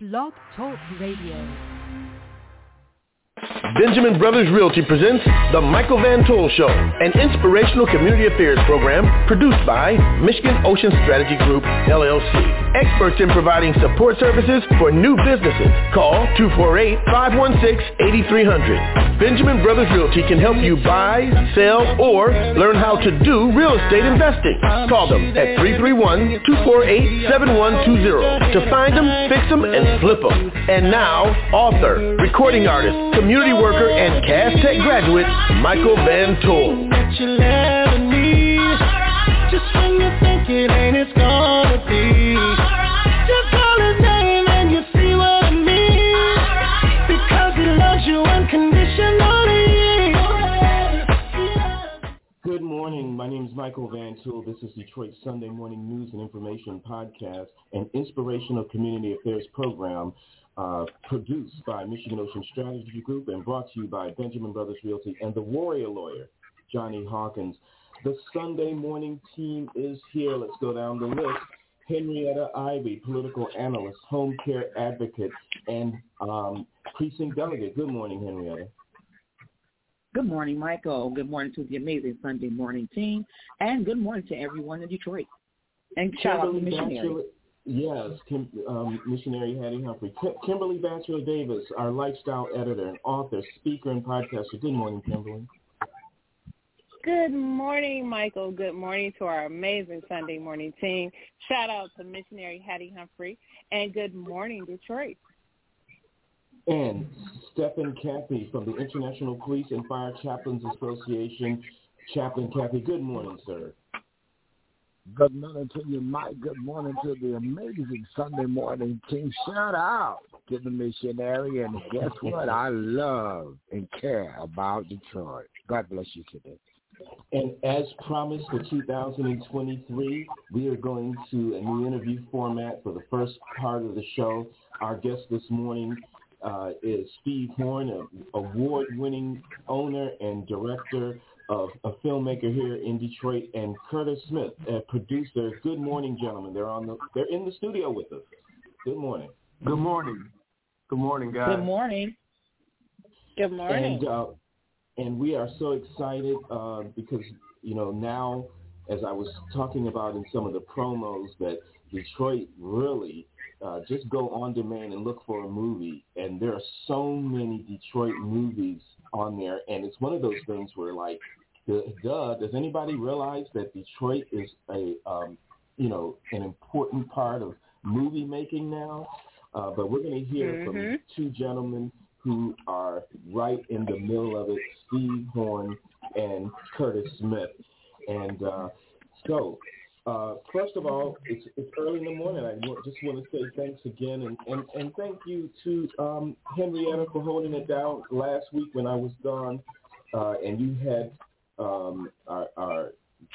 Blog Talk Radio. Benjamin Brothers Realty presents The Michael Van Toll Show, an inspirational community affairs program produced by Michigan Ocean Strategy Group, LLC. Experts in providing support services for new businesses. Call 248-516-8300. Benjamin Brothers Realty can help you buy, sell, or learn how to do real estate investing. Call them at 331-248-7120 to find them, fix them, and flip them. And now, author, recording artist, community worker, and Cass Tech graduate, Michael Van Toll. Just when you think it ain't, it's gonna be. Just call his name and you see what I mean. Because he loves you unconditionally. Good morning. My name is Michael Van Tool. This is Detroit Sunday Morning News and Information Podcast, an inspirational community affairs program produced by Michigan Ocean Strategy Group and brought to you by Benjamin Brothers Realty and the Warrior Lawyer, Johnny Hawkins. The Sunday morning team is here. Let's go down the list. Henrietta Ivey, political analyst, home care advocate, and precinct delegate. Good morning, Henrietta. Good morning, Michael. Good morning to the amazing Sunday morning team, and good morning to everyone in Detroit. And shout out to Missionary. Yes, Missionary Hattie Humphrey. Kimberly Batchelor-Davis, our lifestyle editor and author, speaker, and podcaster. Good morning, Kimberly. Good morning, Michael. Good morning to our amazing Sunday morning team. Shout out to Missionary Hattie Humphrey, and good morning, Detroit. And Stephen Cathy from the International Police and Fire Chaplains Association. Chaplain Cathy, good morning, sir. Good morning to you, Mike. Good morning to the amazing Sunday morning team. Shout out to the Missionary. And guess what? I love and care about Detroit. God bless you today. And as promised for 2023, we are going to a new interview format for the first part of the show. Our guest this morning is Steve Horn, an award-winning owner and director of a filmmaker here in Detroit, and Curtis Smith, a producer. Good morning, gentlemen. They're in the studio with us. Good morning. Good morning. Good morning, guys. Good morning. Good morning. And we are so excited because, now, as I was talking about in some of the promos, that Detroit really just go on demand and look for a movie. And there are so many Detroit movies on there. And it's one of those things where, like, does anybody realize that Detroit is an important part of movie making now? But we're going to hear from two gentlemen who are right in the middle of it, Steve Horn and Curtis Smith. And so, first of all, it's early in the morning. I just want to say thanks again, and thank you to Henrietta for holding it down last week when I was gone, and you had our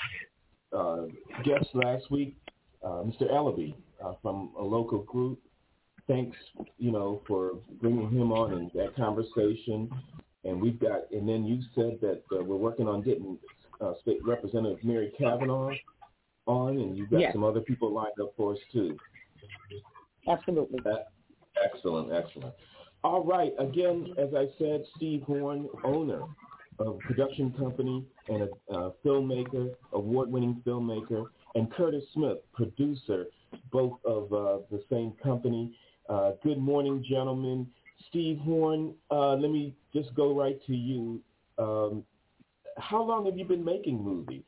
guest last week, Mr. Ellaby from a local group. Thanks, for bringing him on in that conversation. And then you said that we're working on getting State Representative Mary Cavanaugh on, and you've got some other people lined up for us too. Absolutely. Excellent. All right. Again, as I said, Steve Horn, owner of a production company and a filmmaker, award-winning filmmaker, and Curtis Smith, producer, both of the same company. Good morning, gentlemen. Steve Horn, let me just go right to you. How long have you been making movies?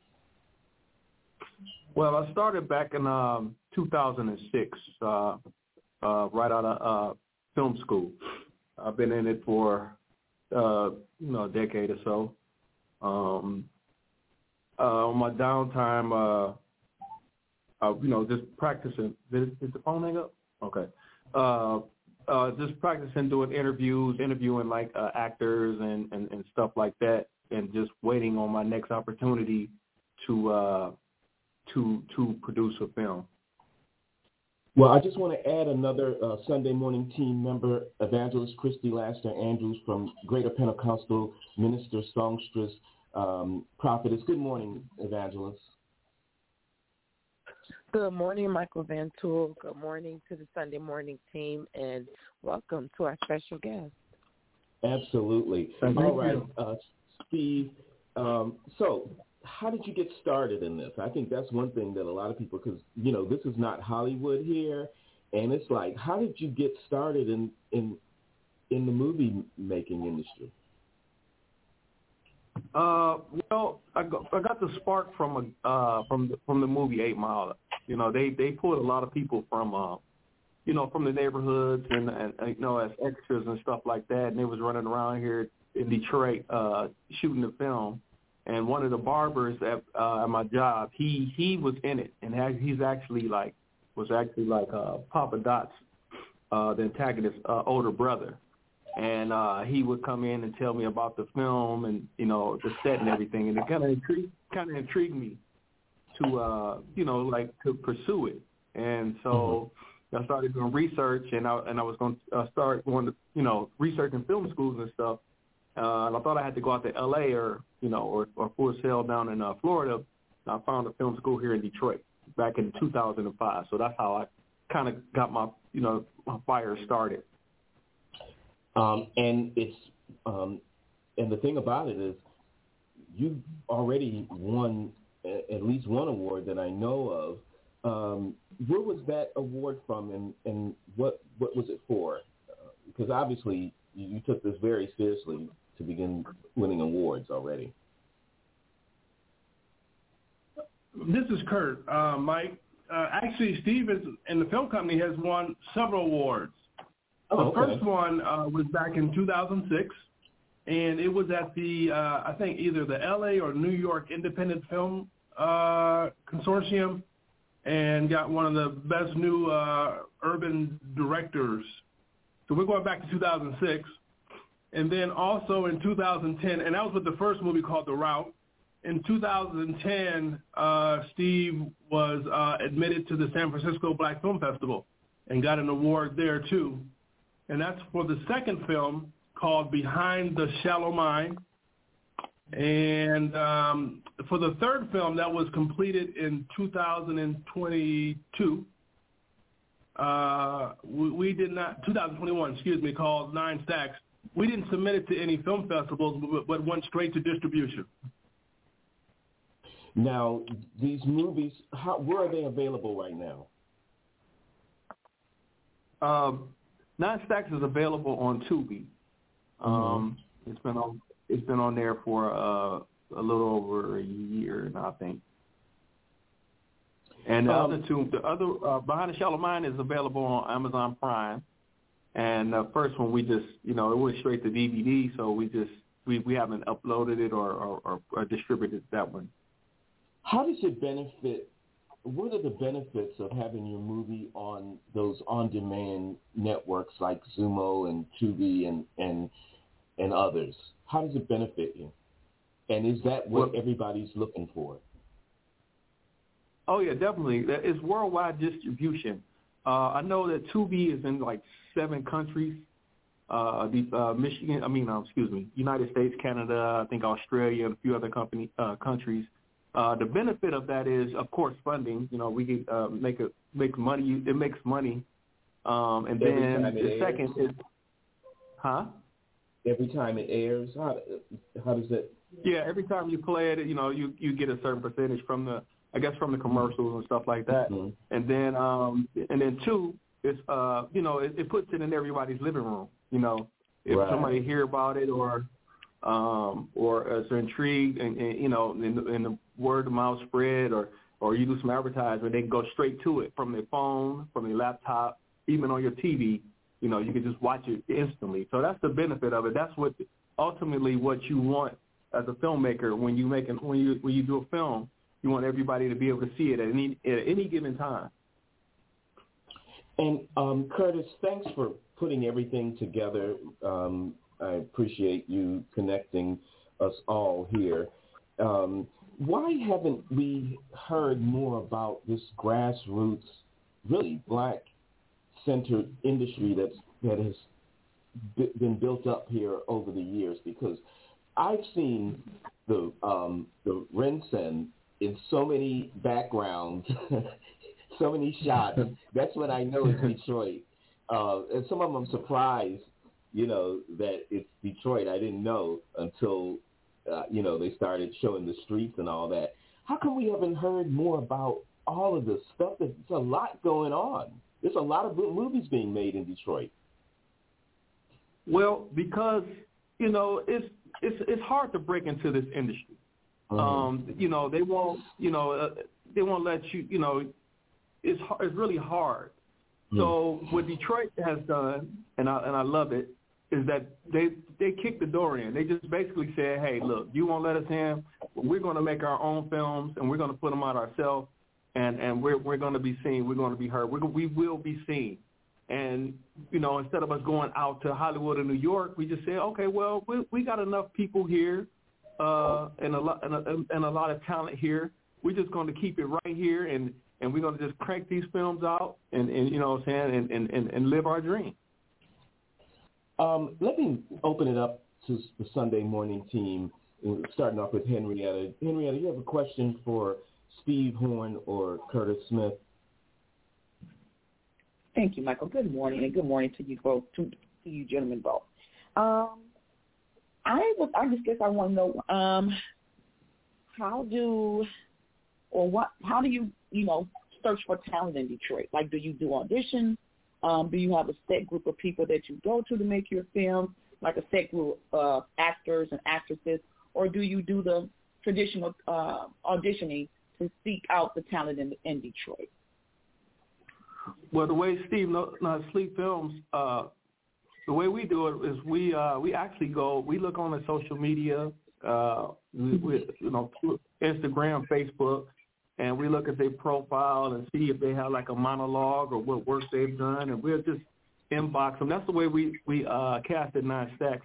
Well, I started back in 2006, right out of film school. I've been in it for, a decade or so. On my downtime, just practicing. Did the phone hang up? Okay. Just practicing doing interviewing like actors and stuff like that, and just waiting on my next opportunity to produce a film. Well, I just want to add another Sunday morning team member, Evangelist Christy Laster Andrews from Greater Pentecostal Minister Songstress Prophetess. Good morning, Evangelist. Good morning, Michael Van Tool. Good morning to the Sunday morning team, and welcome to our special guest. Absolutely. All right, Steve. So how did you get started in this? I think that's one thing that a lot of people, because, this is not Hollywood here, and it's like, how did you get started in the movie making industry? Well, I got the spark from the movie 8 Mile. They pulled a lot of people from from the neighborhoods and as extras and stuff like that, and they was running around here in Detroit shooting the film. And one of the barbers at my job, he was in it, and he's actually was Papa Dot's the antagonist's older brother. And he would come in and tell me about the film and the set and everything, and it kind of intrigued me to to pursue it. And so I started doing research, and I was going to start going to researching film schools and stuff. And I thought I had to go out to L.A. or Full Sail down in Florida. And I found a film school here in Detroit back in 2005. So that's how I kind of got my my fire started. And it's and the thing about it is, you've already won at least one award that I know of. Where was that award from, and what was it for? Because obviously you took this very seriously to begin winning awards already. This is Kurt, Mike. Actually, Steve and the film company has won several awards. The first one was back in 2006, and it was at the, I think, either the L.A. or New York Independent Film Consortium, and got one of the best new urban directors. So we're going back to 2006. And then also in 2010, and that was with the first movie called The Route. In 2010, Steve was admitted to the San Francisco Black Film Festival and got an award there, too. And that's for the second film called Behind the Shallow Mind. And for the third film that was completed in 2022, we did not, 2021, excuse me, called Nine Stacks. We didn't submit it to any film festivals, but went straight to distribution. Now, these movies, where are they available right now? Nine Stacks is available on Tubi. It's been on there for a little over a year now, I think. And the other Behind the Shallow Mind is available on Amazon Prime. And the first one we just, it went straight to DVD, so we haven't uploaded it or distributed that one. How does it benefit? What are the benefits of having your movie on those on-demand networks like Xumo and Tubi and others? How does it benefit you? And is that what everybody's looking for? Oh, yeah, definitely. It's worldwide distribution. I know that Tubi is in 7 countries. United States, Canada, I think Australia, and a few other countries. The benefit of that is, of course, funding. We can make money. It makes money. And then the second is, Every time it airs, how does it? Yeah, every time you play it, you get a certain percentage from the commercials and stuff like that. Mm-hmm. And then two, it's it puts it in everybody's living room. If somebody hear about it or is intrigued and in the word of mouth spread or you do some advertisement, they can go straight to it from their phone, from their laptop, even on your TV. You can just watch it instantly. So that's the benefit of it. That's what ultimately what you want as a filmmaker when you do a film. You want everybody to be able to see it at any given time. And Curtis, thanks for putting everything together. I appreciate you connecting us all here. Why haven't we heard more about this grassroots, really black-centered industry that has been built up here over the years? Because I've seen the Rensen in so many backgrounds so many shots. That's when I know it's Detroit. And some of them I'm surprised, that it's Detroit. I didn't know until, they started showing the streets and all that. How come we haven't heard more about all of this stuff? There's a lot going on. There's a lot of good movies being made in Detroit. Well, because, it's hard to break into this industry. Mm-hmm. They won't let you, it's really hard. Mm-hmm. So what Detroit has done, and I love it, is that they kicked the door in. They just basically said, hey, look, you won't let us in. We're going to make our own films, and we're going to put them out ourselves, and we're going to be seen. We're going to be heard. We will be seen. And, instead of us going out to Hollywood or New York, we just say, okay, well, we got enough people here and a lot of talent here. We're just going to keep it right here, and we're going to just crank these films out and live our dream. Let me open it up to the Sunday morning team, starting off with Henrietta. Henrietta, you have a question for Steve Horn or Curtis Smith? Thank you, Michael. Good morning, and good morning to you both, to you gentlemen both. I just guess I want to know how do you search for talent in Detroit? Like, do you do auditions? Do you have a set group of people that you go to make your film, like a set group of actors and actresses, or do you do the traditional auditioning to seek out the talent in Detroit? Well, the way Steve Not Sleep Films, the way we do it is we actually we look on the social media, Instagram, Facebook, and we look at their profile and see if they have like a monologue or what work they've done, and we'll just inbox them. That's the way we cast at 9 Stacks.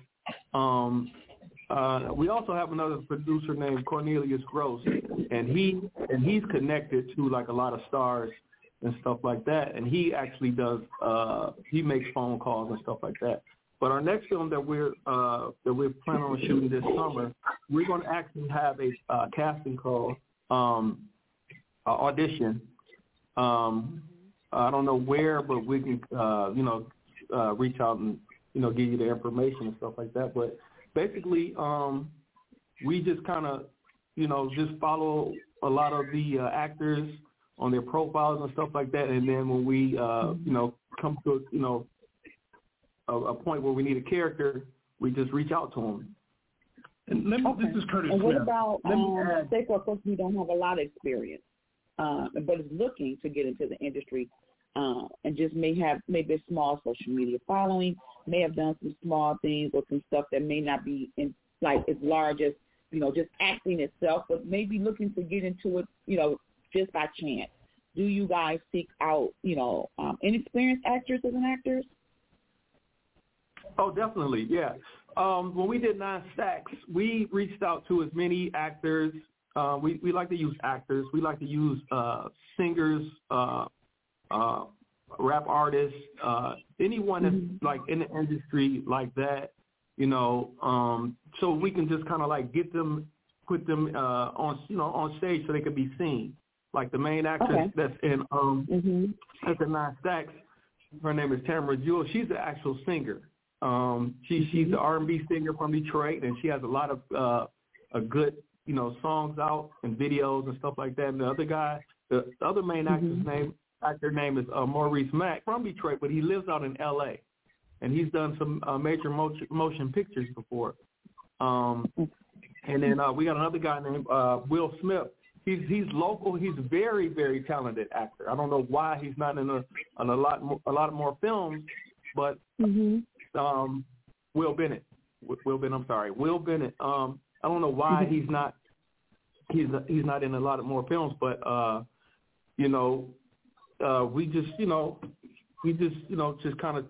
We also have another producer named Cornelius Gross, and he's connected to like a lot of stars and stuff like that, and he actually does he makes phone calls and stuff like that. But our next film that we're planning on shooting this summer, we're going to actually have a casting call, audition. I don't know where, but we can reach out and give you the information and stuff like that. But basically, we just kind of just follow a lot of the actors on their profiles and stuff like that, and then when we come to a point where we need a character, we just reach out to them. And this is Curtis. And what about say for a person who don't have a lot of experience, but is looking to get into the industry, and just maybe a small social media following, may have done some small things or some stuff that may not be as large as just acting itself, but maybe looking to get into it just by chance. Do you guys seek out inexperienced actresses and actors? Oh, definitely, yeah. When we did 9 Stacks, we reached out to as many actors. We like to use actors. We like to use singers, rap artists, anyone that's like in the industry like that, so we can just kind of like get them, put them on stage so they can be seen. Like the main actress that's in that's in 9 Stacks, her name is Tamara Jewell. She's the actual singer. She's the R&B singer from Detroit, and she has a lot of a good songs out and videos and stuff like that. And the other guy, the other main actor name is Maurice Mack from Detroit, but he lives out in L.A. and he's done some major motion pictures before. And then we got another guy named Will Smith. He's local. He's a very, very talented actor. I don't know why he's not in a lot more films, but Will Bennett. Will Bennett. I don't know why he's not in a lot of more films, but we just just kind of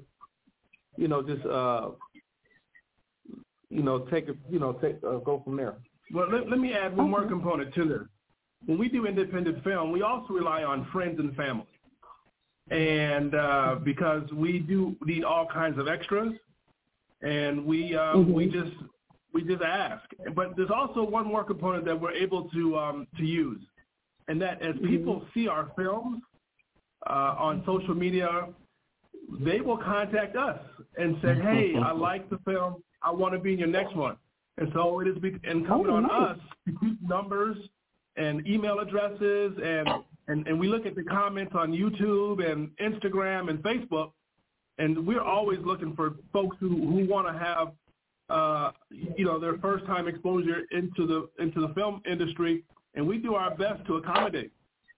go from there. Well, let me add one more component to this. When we do independent film, we also rely on friends and family, and because we do need all kinds of extras, and we just ask. But there's also one more component that we're able to use, and that as people see our films, on social media, they will contact us and say, hey, I like the film. I want to be in your next one. And so it is incumbent on us to keep numbers and email addresses, and we look at the comments on YouTube and Instagram and Facebook, and we're always looking for folks who want to have their first time exposure into the film industry, and we do our best to accommodate.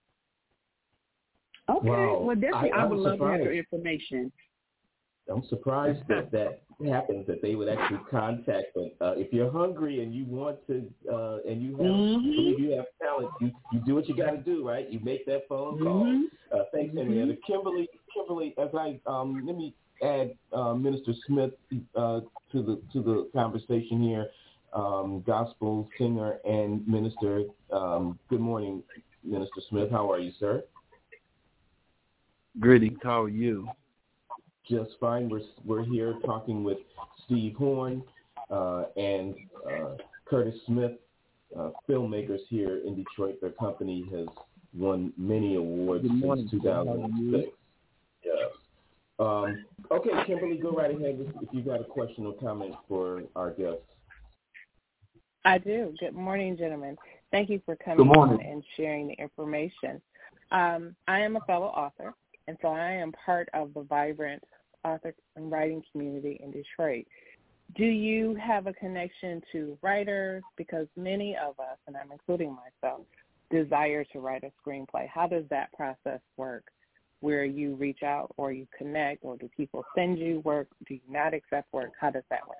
Okay, wow. Well, definitely, I would love to have surprised. your information. I'm surprised that happens, that they would actually contact them. If you're hungry and you want to, and you have, you have talent, you do what you got to do, right? You make that phone call. Thanks, Henrietta. Kimberly, as I let me add Minister Smith to the conversation here. Gospel singer and minister. Good morning, Minister Smith. How are you, sir? Greetings. How are you? Just fine. We're here talking with Steve Horn and Curtis Smith, filmmakers here in Detroit. Their company has won many awards since 2006. Yes. Okay, Kimberly, go right ahead if you've got a question or comment for our guests. I do. Good morning, gentlemen. Thank you for coming on and sharing the information. I am a fellow author, and so I am part of the vibrant author and writing community in Detroit. Do you have a connection to writers? Because many of us, and I'm including myself, desire to write a screenplay. How does that process work? Where you reach out or you connect, or do people send you work? Do you not accept work? How does that work?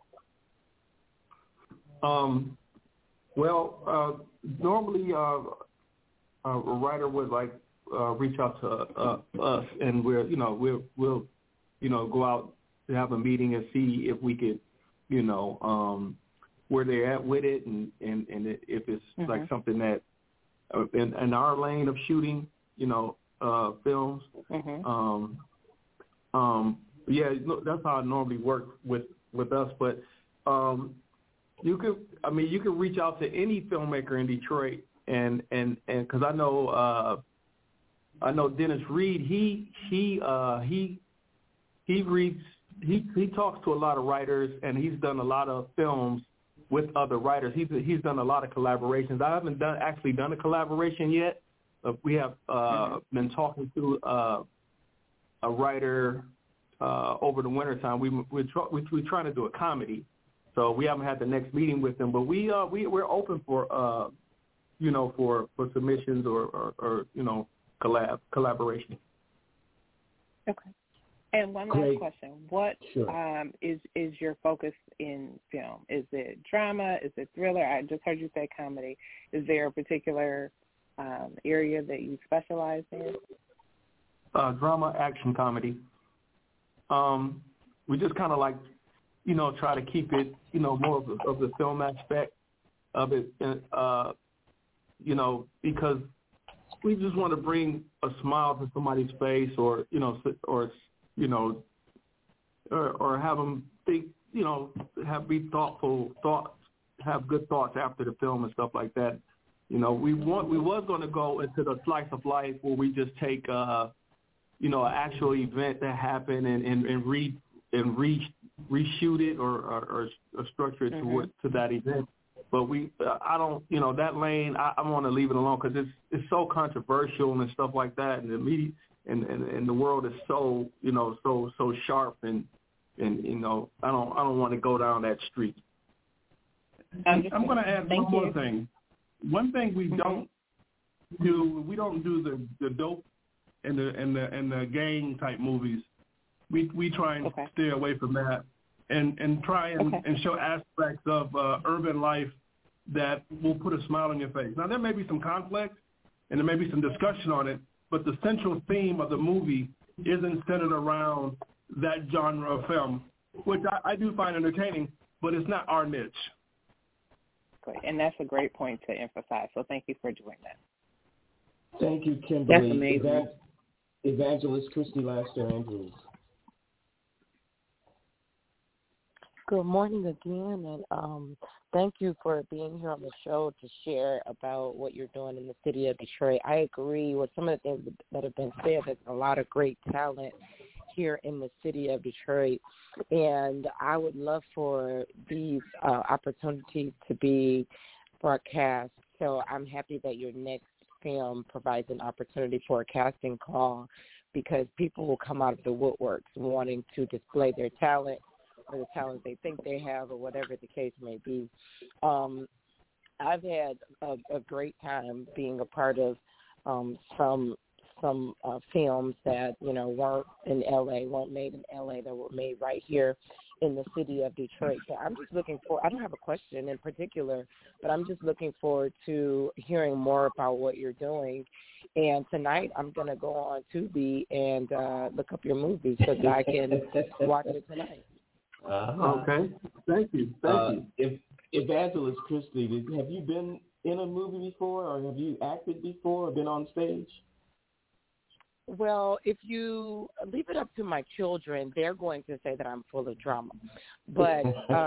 Normally a writer would reach out to us, and we'll go out to have a meeting and see if we could, where they're at with it, and if it's like something that in our lane of shooting, films. That's how it normally works with us. But you can reach out to any filmmaker in Detroit, and because I know Dennis Reed, he talks to a lot of writers, and he's done a lot of films with other writers. He's done a lot of collaborations. I haven't done a collaboration yet. We have been talking to a writer over the wintertime. We're trying to do a comedy, so we haven't had the next meeting with them. But we're open for for submissions or collaboration. Okay. And one last question: what is your focus in film? Is it drama? Is it thriller? I just heard you say comedy. Is there a particular area that you specialize in? Drama, action, comedy. We just kind of try to keep it, more of the film aspect of it, because we just want to bring a smile to somebody's face, or have them think, be thoughtful thoughts, have good thoughts after the film and stuff like that. We was going to go into the slice of life where we just take, an actual event that happened and reshoot it or structure it to that event. But I don't, that lane, I want to leave it alone because it's so controversial and stuff like that, and the media and the world is so, so sharp, and I don't want to go down that street. I'm going to add one more thing. One thing we don't do, the dope and the gang type movies. We try and stay away from that, and try and show aspects of urban life that will put a smile on your face. Now, there may be some conflict and there may be some discussion on it, but the central theme of the movie isn't centered around that genre of film, which I do find entertaining, but it's not our niche. Great, and that's a great point to emphasize, so thank you for doing that. Thank you, Kimberly. That's amazing. Evangelist Christy Laster-Andrews. Good morning again, and Thank you for being here on the show to share about what you're doing in the city of Detroit. I agree with some of the things that have been said. There's a lot of great talent here in the city of Detroit, and I would love for these opportunities to be broadcast. So I'm happy that your next film provides an opportunity for a casting call, because people will come out of the woodworks wanting to display their talent or the talent they think they have, or whatever the case may be. I've had a great time being a part of some films that, weren't in L.A., weren't made in L.A., that were made right here in the city of Detroit. So I'm just looking for, I don't have a question in particular, but I'm just looking forward to hearing more about what you're doing. And tonight I'm going to go on Tubi and look up your movie so that I can watch it tonight. Okay. Thank you. Thank you. Evangelist Christie, have you been in a movie before, or have you acted before, or been on stage? Well, if you leave it up to my children, they're going to say that I'm full of drama. But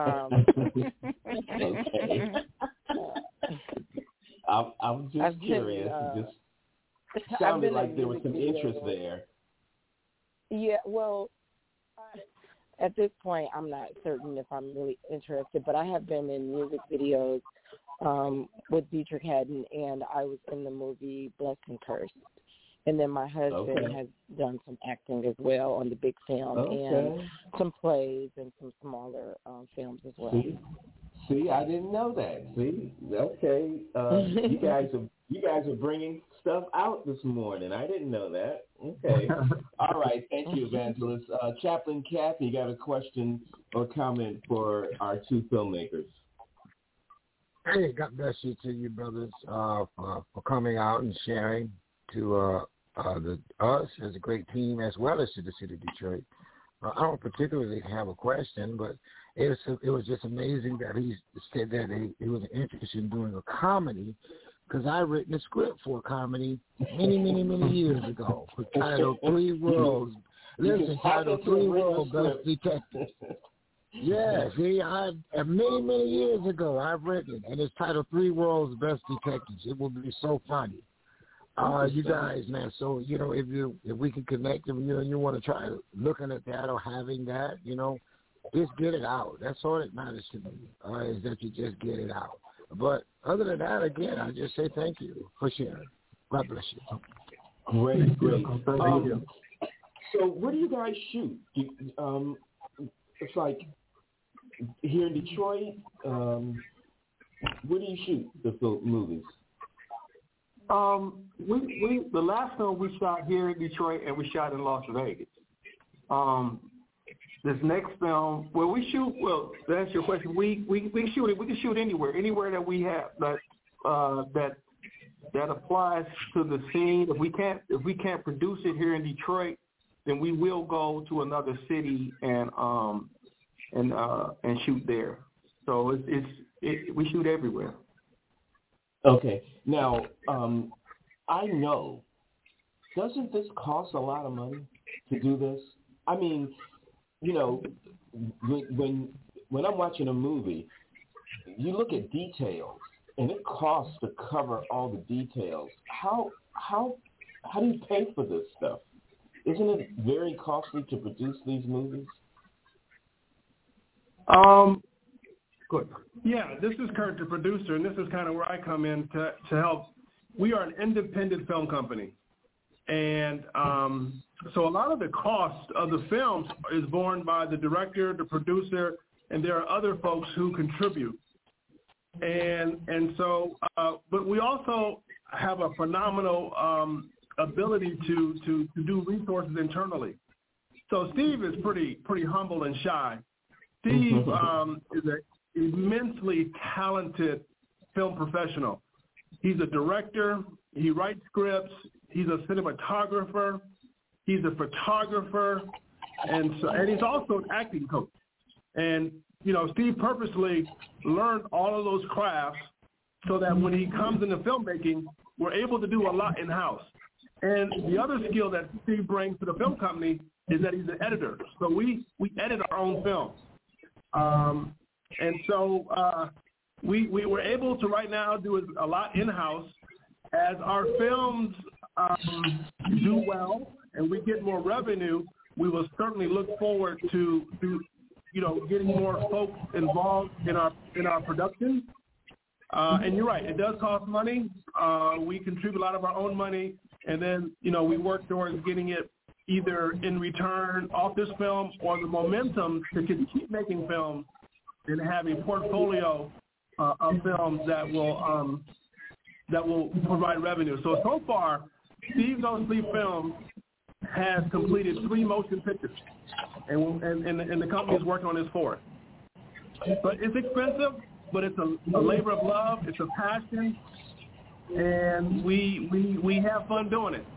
I'm just curious. It just sounded like there was some interest there. Yeah, well, at this point, I'm not certain if I'm really interested, but I have been in music videos with Dietrich Haddon, and I was in the movie Blessed and Cursed. And then my husband has done some acting as well on the big film, and some plays and some smaller films as well. See, I didn't know that. See, okay, you guys are bringing stuff out this morning. I didn't know that. Okay, all right. Thank you, Evangelist. Chaplain Kathy, you got a question or comment for our two filmmakers? Hey, God bless you to you, brothers, for coming out and sharing to us as a great team, as well as to the city of Detroit. I don't particularly have a question, but it was just amazing that he said that he was interested in doing a comedy, because I written a script for a comedy many, many, many years ago titled Three Worlds. Listen, titled Three Worlds Best Detectives. Yeah, see, many, many years ago I've written it, and it's titled Three Worlds Best Detectives. It will be so funny. You guys, man, so, if we can connect them, and you want to try looking at that or having that, just get it out. That's all that matters to me, is that you just get it out. But other than that, again, I just say thank you for sharing. God bless you. Great. Thank you. So where do you guys shoot? It's like here in Detroit, where do you shoot the movies? The last film we shot here in Detroit, and we shot in Las Vegas. This next film, to answer your question, we shoot it. We can shoot anywhere that we have that applies to the scene. If we can't produce it here in Detroit, then we will go to another city and shoot there. So we shoot everywhere. Okay. Now, I know, doesn't this cost a lot of money to do this? I mean, when I'm watching a movie, you look at details, and it costs to cover all the details. How do you pay for this stuff? Isn't it very costly to produce these movies? Good. Yeah, this is Kurt, the producer, and this is kind of where I come in to help. We are an independent film company, and so a lot of the cost of the films is borne by the director, the producer, and there are other folks who contribute. And so, but we also have a phenomenal ability to do resources internally. So Steve is pretty humble and shy. Steve is an immensely talented film professional. He's a director. He writes scripts. He's a cinematographer. He's a photographer, and he's also an acting coach. And Steve purposely learned all of those crafts so that when he comes into filmmaking, we're able to do a lot in-house. And the other skill that Steve brings to the film company is that he's an editor. So we edit our own films. And so we were able to right now do a lot in-house. As our films do well and we get more revenue, we will certainly look forward to getting more folks involved in our production. And you're right, it does cost money. We contribute a lot of our own money, and then we work towards getting it either in return off this film or the momentum to keep making films and have a portfolio of films that will provide revenue. So far, Steve No Sleep Films has completed 3 motion pictures, and the company is working on his 4th. But it's expensive, but it's a labor of love, it's a passion, and we have fun doing it.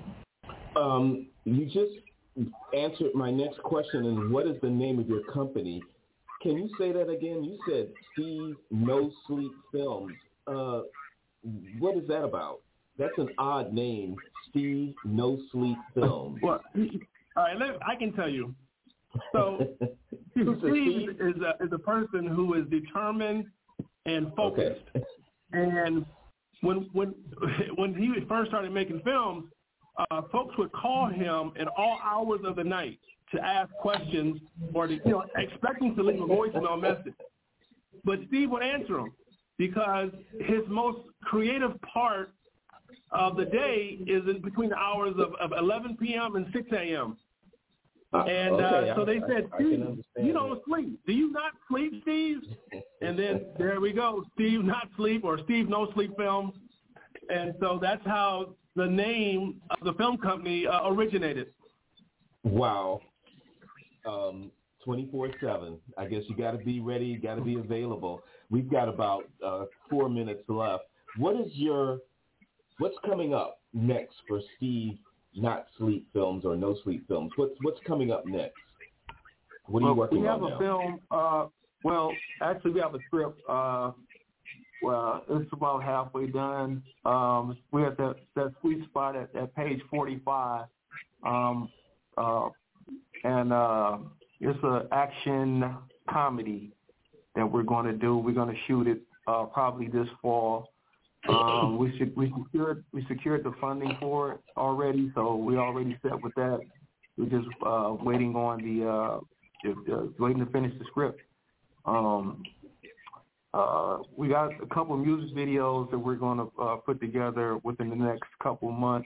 You just answered my next question, and what is the name of your company? Can you say that again? You said Steve No Sleep Films. What is that about? That's an odd name, Steve No Sleep Films. Well, all right, I can tell you. So Steve is a person who is determined and focused. Okay. And when he first started making films, folks would call him at all hours of the night to ask questions or to, expecting to leave a voicemail message. But Steve would answer them because his most creative part of the day is in between the hours of 11 p.m. and 6 a.m. And so they said, Steve, you don't sleep. Do you not sleep, Steve? And then there we go, Steve Not Sleep or Steve No Sleep Films. And so that's how the name of the film company originated. Wow. 24/7. I guess you got to be ready, you got to be available. We've got about 4 minutes left. What's coming up next for Steve Not Sleep Films or No Sleep Films? What's coming up next? What are you working on now? We have a film. Actually, we have a script. It's about halfway done. We're at that sweet spot at page 45. And it's an action comedy that we're going to do. We're going to shoot it probably this fall. We secured the funding for it already, so we're already set with that. We're just waiting on waiting to finish the script. We got a couple of music videos that we're going to put together within the next couple of months.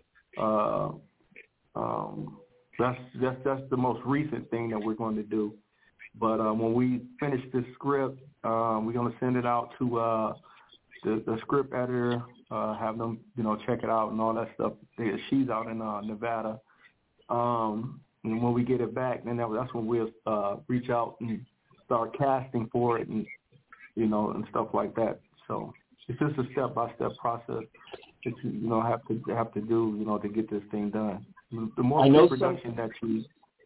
That's the most recent thing that we're going to do. But when we finish this script, we're going to send it out to the script editor, have them, check it out and all that stuff. She's out in Nevada. And when we get it back, then that's when we'll reach out and start casting for it and, and stuff like that. So it's just a step-by-step process that you have to do, to get this thing done. The more pre-production that you...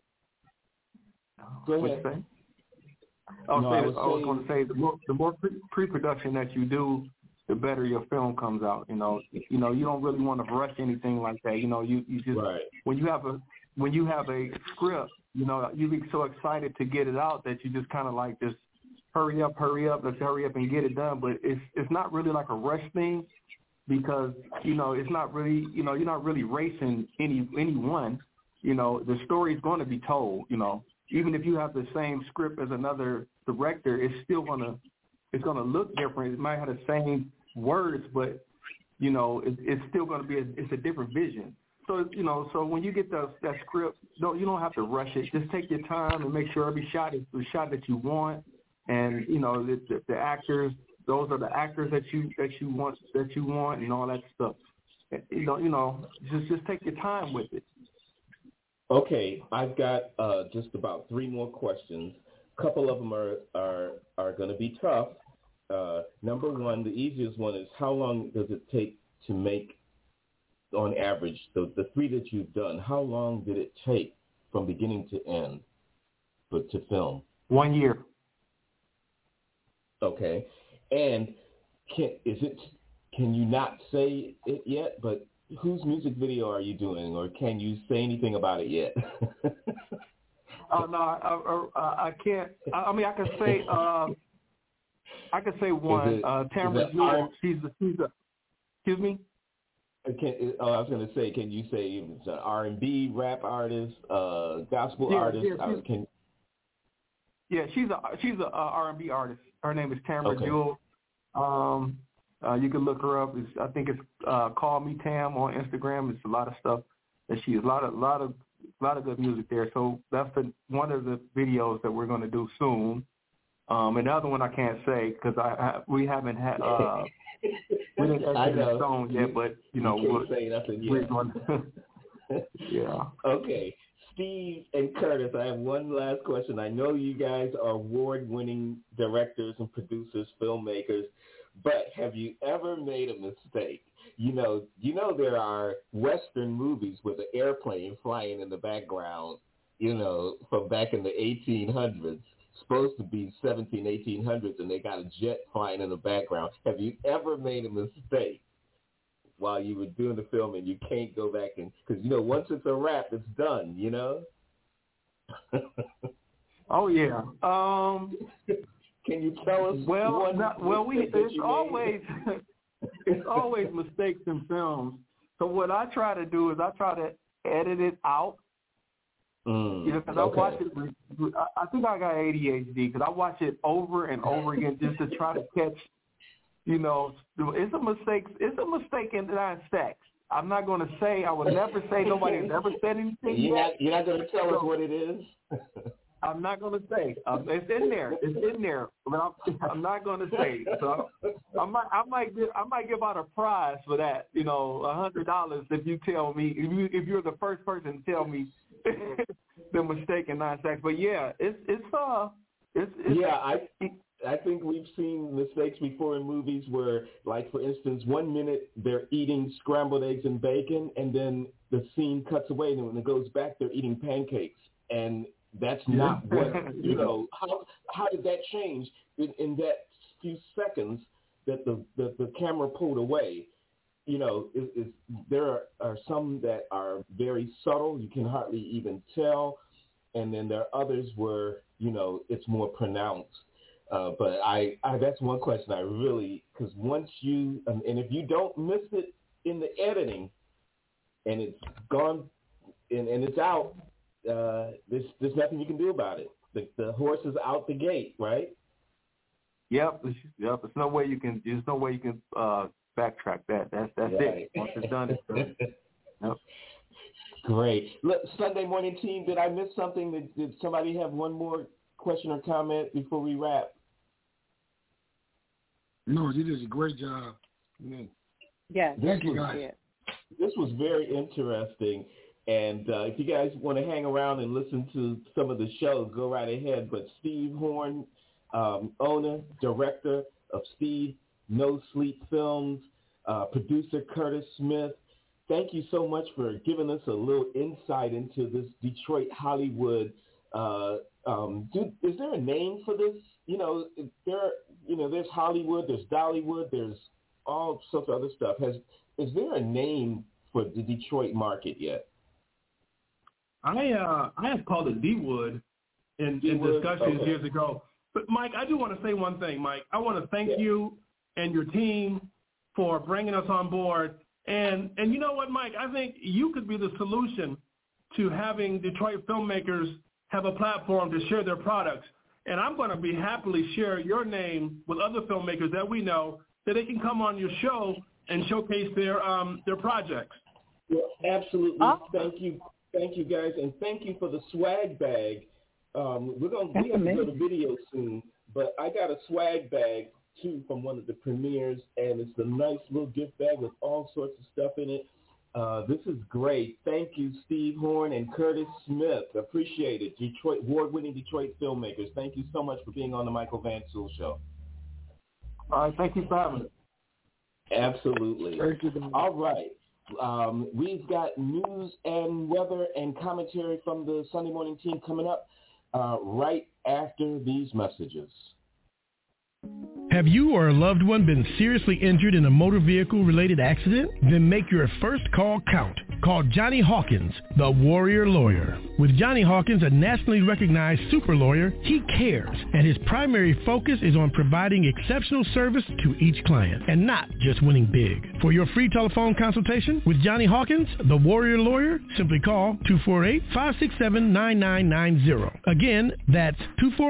Go ahead. Say? I was going to say the more pre-production that you do, the better your film comes out. You don't really want to rush anything like that. You just right. When you have a script, you be so excited to get it out that you just kind of like just hurry up, let's hurry up and get it done. But it's not really like a rush thing because it's not really you're not really racing anyone. The story is going to be told. Even if you have the same script as another director, it's going to look different. It might have the same words, but it's still going to be it's a different vision. So so when you get that script, you don't have to rush it. Just take your time and make sure every shot is the shot that you want. And the actors, those are the actors that you want and all that stuff. Just take your time with it. Okay, I've got just about 3 more questions. A couple of them are going to be tough. Number 1, the easiest one is how long does it take to make, on average, the 3 that you've done? How long did it take from beginning to end, to film? 1 year. Okay, and can you not say it yet? But whose music video are you doing, or can you say anything about it yet? No, I can't. I mean, I can say I could say one. Tamara Jewell. She's a. Excuse me. I was going to say, can you say it's an R&B rap artist, gospel artist? She's a R&B artist. Her name is Tamara Jewell. You can look her up. I think it's Call Me Tam on Instagram. It's a lot of stuff that she has. A lot of good music there. So that's one of the videos that we're going to do soon. And the other one I can't say because we haven't had. We didn't get the stone yet, but we'll say nothing yet. Yeah. Okay, Steve and Curtis, I have one last question. I know you guys are award-winning directors and producers, filmmakers, but have you ever made a mistake? You know there are Western movies with an airplane flying in the background. From back in the 1800s. Supposed to be 1800s, and they got a jet flying in the background. Have you ever made a mistake while you were doing the film and you can't go back and because once it's a wrap, it's done. Oh yeah. Can you tell us? It's always mistakes in films. So what I try to do is I try to edit it out. Because I watch it. I think I got ADHD because I watch it over and over again just to try to catch. It's a mistake. It's a mistake in 9 stacks. I'm not going to say. I would never say. Nobody has ever said anything. You're not going to tell us what it is. I'm not going to say. It's in there. But I'm not going to say. So I might give out a prize for that. $100 if you tell me. If you're the first person to tell me the mistake in 9 stacks. But yeah, I think we've seen mistakes before in movies where, like for instance, 1 minute they're eating scrambled eggs and bacon, and then the scene cuts away, and when it goes back, they're eating pancakes, and that's not what How did that change in that few seconds that the camera pulled away? There are some that are very subtle. You can hardly even tell. And then there are others where, it's more pronounced. But that's one question I really, because once you, and if you don't miss it in the editing and it's gone and it's out, there's nothing you can do about it. The horse is out the gate, right? Yep. There's no way you can backtrack that. That's right. It. Once it's done, it's done. Yep. Great. Look, Sunday morning team, did I miss something? Did somebody have one more question or comment before we wrap? No, you did a great job. Yeah. Thank you, guys. This was very interesting. And if you guys want to hang around and listen to some of the shows, go right ahead. But Steve Horn, owner, director of Steve No Sleep Films, producer Curtis Smith, thank you so much for giving us a little insight into this Detroit Hollywood. Is there a name for this? There's Hollywood, there's Dollywood, there's all sorts of other stuff. Is there a name for the Detroit market yet? I have called it D-Wood in discussions years ago. But, Mike, I do want to say one thing, Mike. I want to thank you and your team for bringing us on board. And you know what, Mike? I think you could be the solution to having Detroit filmmakers have a platform to share their products. And I'm going to be happily share your name with other filmmakers that we know that they can come on your show and showcase their projects. Well, absolutely. Thank you, guys, and thank you for the swag bag. We have to go to video soon, but I got a swag bag too from one of the premieres, and it's a nice little gift bag with all sorts of stuff in it. This is great. Thank you, Steve Horn and Curtis Smith. Appreciate it. Detroit award-winning Detroit filmmakers. Thank you so much for being on the Michael Van Zyl Show. All right, thank you for having us. Absolutely. All right. We've got news and weather and commentary from the Sunday morning team coming up right after these messages. Have you or a loved one been seriously injured in a motor vehicle-related accident? Then make your first call count. Call Johnny Hawkins, the Warrior Lawyer. With Johnny Hawkins, a nationally recognized super lawyer, he cares, and his primary focus is on providing exceptional service to each client, and not just winning big. For your free telephone consultation with Johnny Hawkins, the Warrior Lawyer, simply call 248-567-9990. Again, that's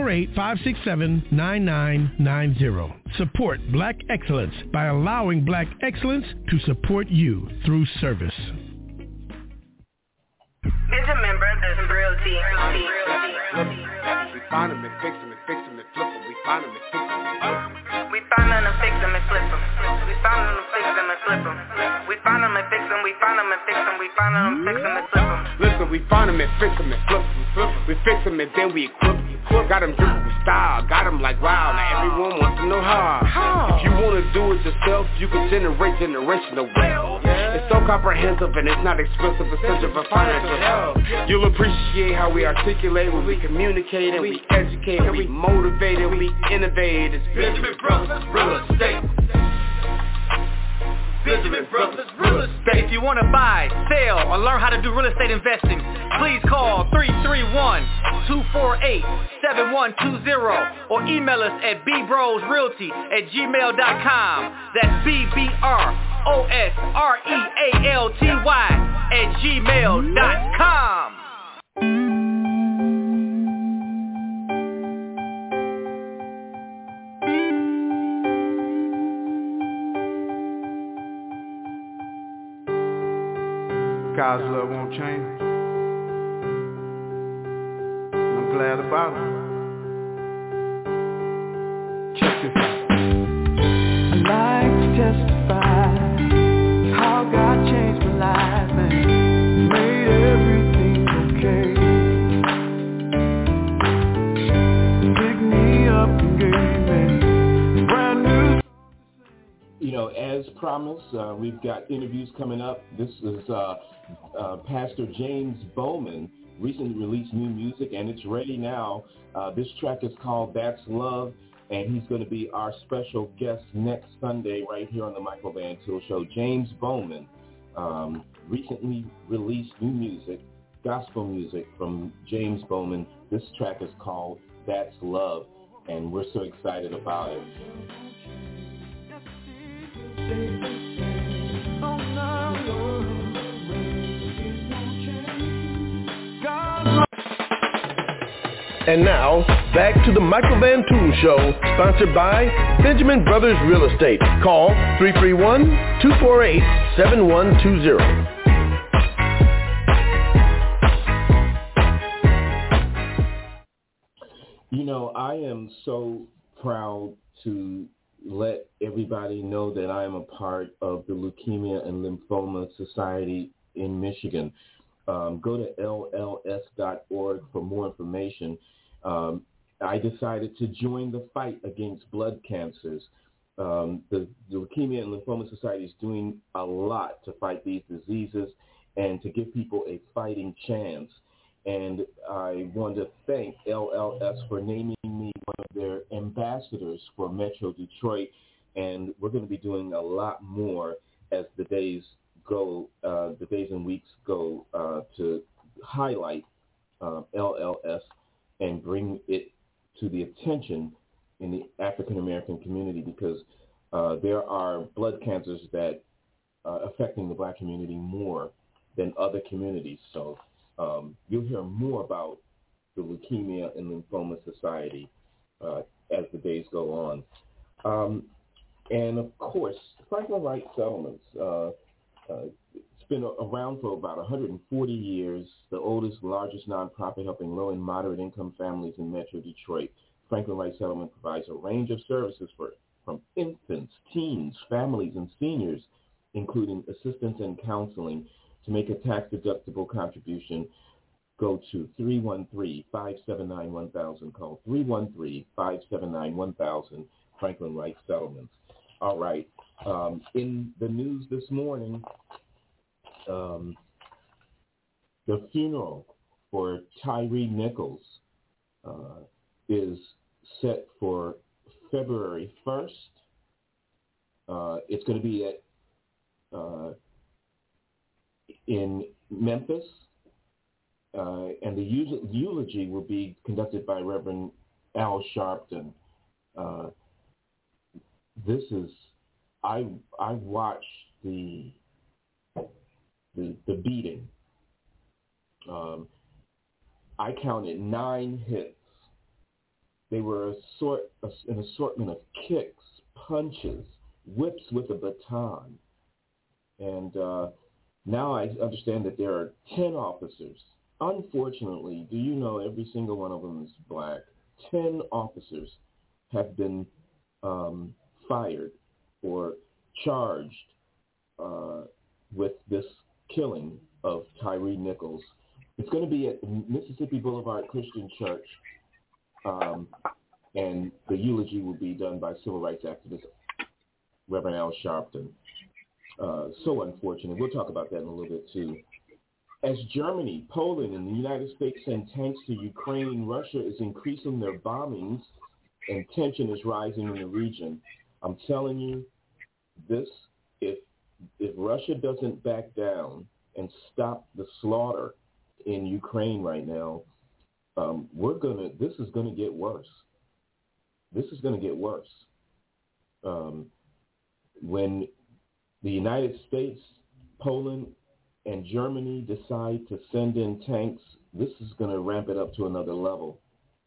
248-567-9990. Support Black excellence by allowing Black excellence to support you through service. Benjamin Brothers Realty. We find them and fix them and fix them and flip them. We find them and fix them and flip them. We find them and fix them and flip them. We find them and fix them and flip them. We find them and fix them. We find them and fix them. We find them and fix them and flip them. Listen, we find them and fix them and flip them. We fix them and then we equip them. Got them dripping with style. Got them like wow. Now everyone wants to know how. If you want to do it yourself, you can generate generational wealth. It's so comprehensive and it's not expensive. It's such a financial help. You'll appreciate how we articulate when we communicate and we educate and we motivate and we innovate. It's Benjamin Brothers Real Estate. Benjamin Brothers Real Estate. If you want to buy, sell, or learn how to do real estate investing, please call 331-248-7120 or email us at bbrosrealty@gmail.com. That's BBROSREALTY@gmail.com. God's love won't change. I'm glad about it. Check this out. I'd like to testify how God changed my life and made everything okay. Picked me up and gave me brand new. You know, as promised, we've got interviews coming up. This is Pastor James Bowman, recently released new music, and it's ready now. This track is called That's Love, and he's going to be our special guest next Sunday right here on the Michael Van Til Show. James Bowman recently released new music, gospel music from James Bowman. This track is called That's Love, and we're so excited about it. And now, back to the Michael Van Til Show, sponsored by Benjamin Brothers Real Estate. Call 331-248-7120. You know, I am so proud to let everybody know that I am a part of the Leukemia and Lymphoma Society in Michigan. Go to lls.org for more information. I decided to join the fight against blood cancers. The Leukemia and Lymphoma Society is doing a lot to fight these diseases and to give people a fighting chance. And I want to thank LLS for naming me one of their ambassadors for Metro Detroit. And we're going to be doing a lot more as the days and weeks go to highlight LLS and bring it to the attention in the African American community, because there are blood cancers that are affecting the Black community more than other communities. So you'll hear more about the Leukemia and Lymphoma Society as the days go on. And of course, Franklin Wright Settlements. It's been around for about 140 years, the oldest, largest nonprofit helping low and moderate income families in Metro Detroit. Franklin Wright Settlement provides a range of services from infants, teens, families, and seniors, including assistance and counseling. To make a tax-deductible contribution, go to 313-579-1000. Call 313-579-1000, Franklin Wright Settlements. All right. In the news this morning, the funeral for Tyree Nichols is set for February 1st. It's going to be in Memphis, and the eulogy will be conducted by Reverend Al Sharpton. I watched the beating. I counted 9 hits. They were an assortment of kicks, punches, whips with a baton. And now I understand that there are 10 officers. Unfortunately, do you know every single one of them is black? 10 officers have been fired or charged with this killing of Tyree Nichols. It's going to be at Mississippi Boulevard Christian Church, and the eulogy will be done by civil rights activist Reverend Al Sharpton. So unfortunate. We'll talk about that in a little bit too. As Germany, Poland, and the United States send tanks to Ukraine, Russia is increasing their bombings and tension is rising in the region. I'm telling you, if Russia doesn't back down and stop the slaughter in Ukraine right now, this is gonna get worse. This is gonna get worse. When the United States, Poland, and Germany decide to send in tanks, this is going to ramp it up to another level.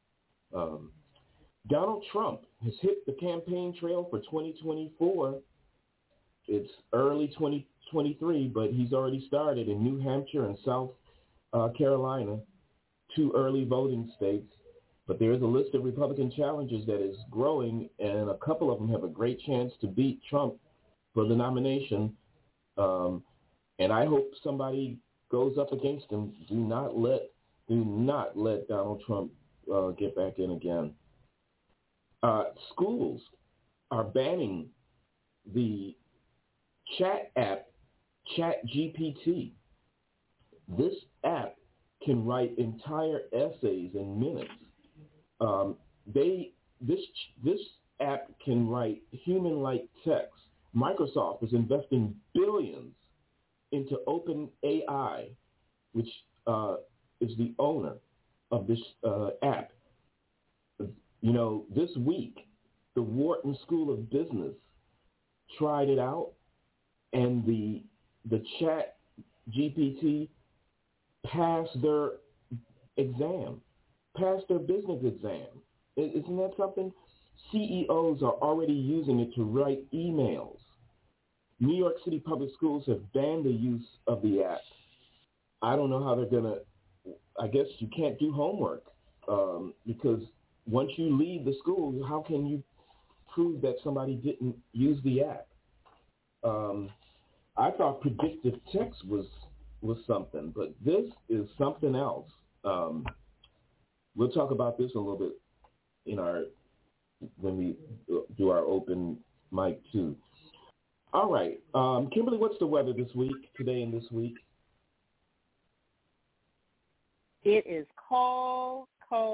Donald Trump has hit the campaign trail for 2024. It's early 2023, but he's already started in New Hampshire and South Carolina, 2 early voting states. But there's a list of Republican challenges that is growing, and a couple of them have a great chance to beat Trump for the nomination. And I hope somebody goes up against him. Do not let Donald Trump get back in again. Schools are banning the chat app ChatGPT. This app can write entire essays in minutes. This app can write human-like text. Microsoft is investing billions into OpenAI, which is the owner of this app. You know, this week, the Wharton School of Business tried it out, and the Chat GPT passed their business exam. Isn't that something? CEOs are already using it to write emails. New York City Public Schools have banned the use of the app. I don't know how they're going to, I guess you can't do homework because once you leave the school, how can you prove that somebody didn't use the app? I thought predictive text was something, but this is something else. We'll talk about this a little bit when we do our open mic too. All right. Kimberly, what's the weather today and this week? It is cold.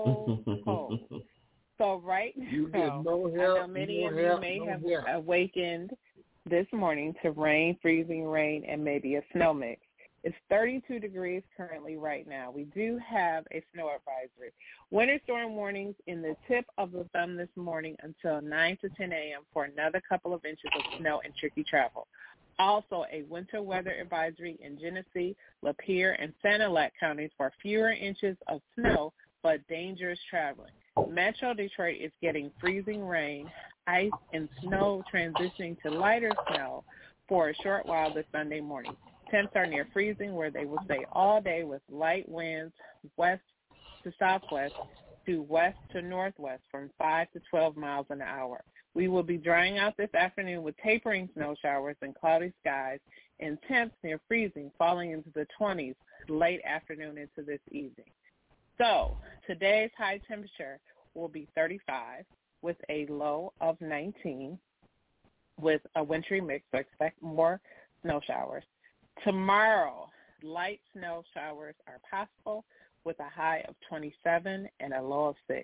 So right now, I know many of you may have awakened this morning to rain, freezing rain, and maybe a snow mix. It's 32 degrees currently right now. We do have a snow advisory. Winter storm warnings in the tip of the thumb this morning until 9 to 10 a.m. for another couple of inches of snow and tricky travel. Also, a winter weather advisory in Genesee, Lapeer, and Sanilac counties for fewer inches of snow but dangerous traveling. Metro Detroit is getting freezing rain, ice, and snow transitioning to lighter snow for a short while this Sunday morning. Temps are near freezing where they will stay all day with light winds west to southwest to west to northwest from 5 to 12 miles an hour. We will be drying out this afternoon with tapering snow showers and cloudy skies and temps near freezing falling into the 20s late afternoon into this evening. So today's high temperature will be 35 with a low of 19 with a wintry mix, so expect more snow showers. Tomorrow, light snow showers are possible with a high of 27 and a low of 6.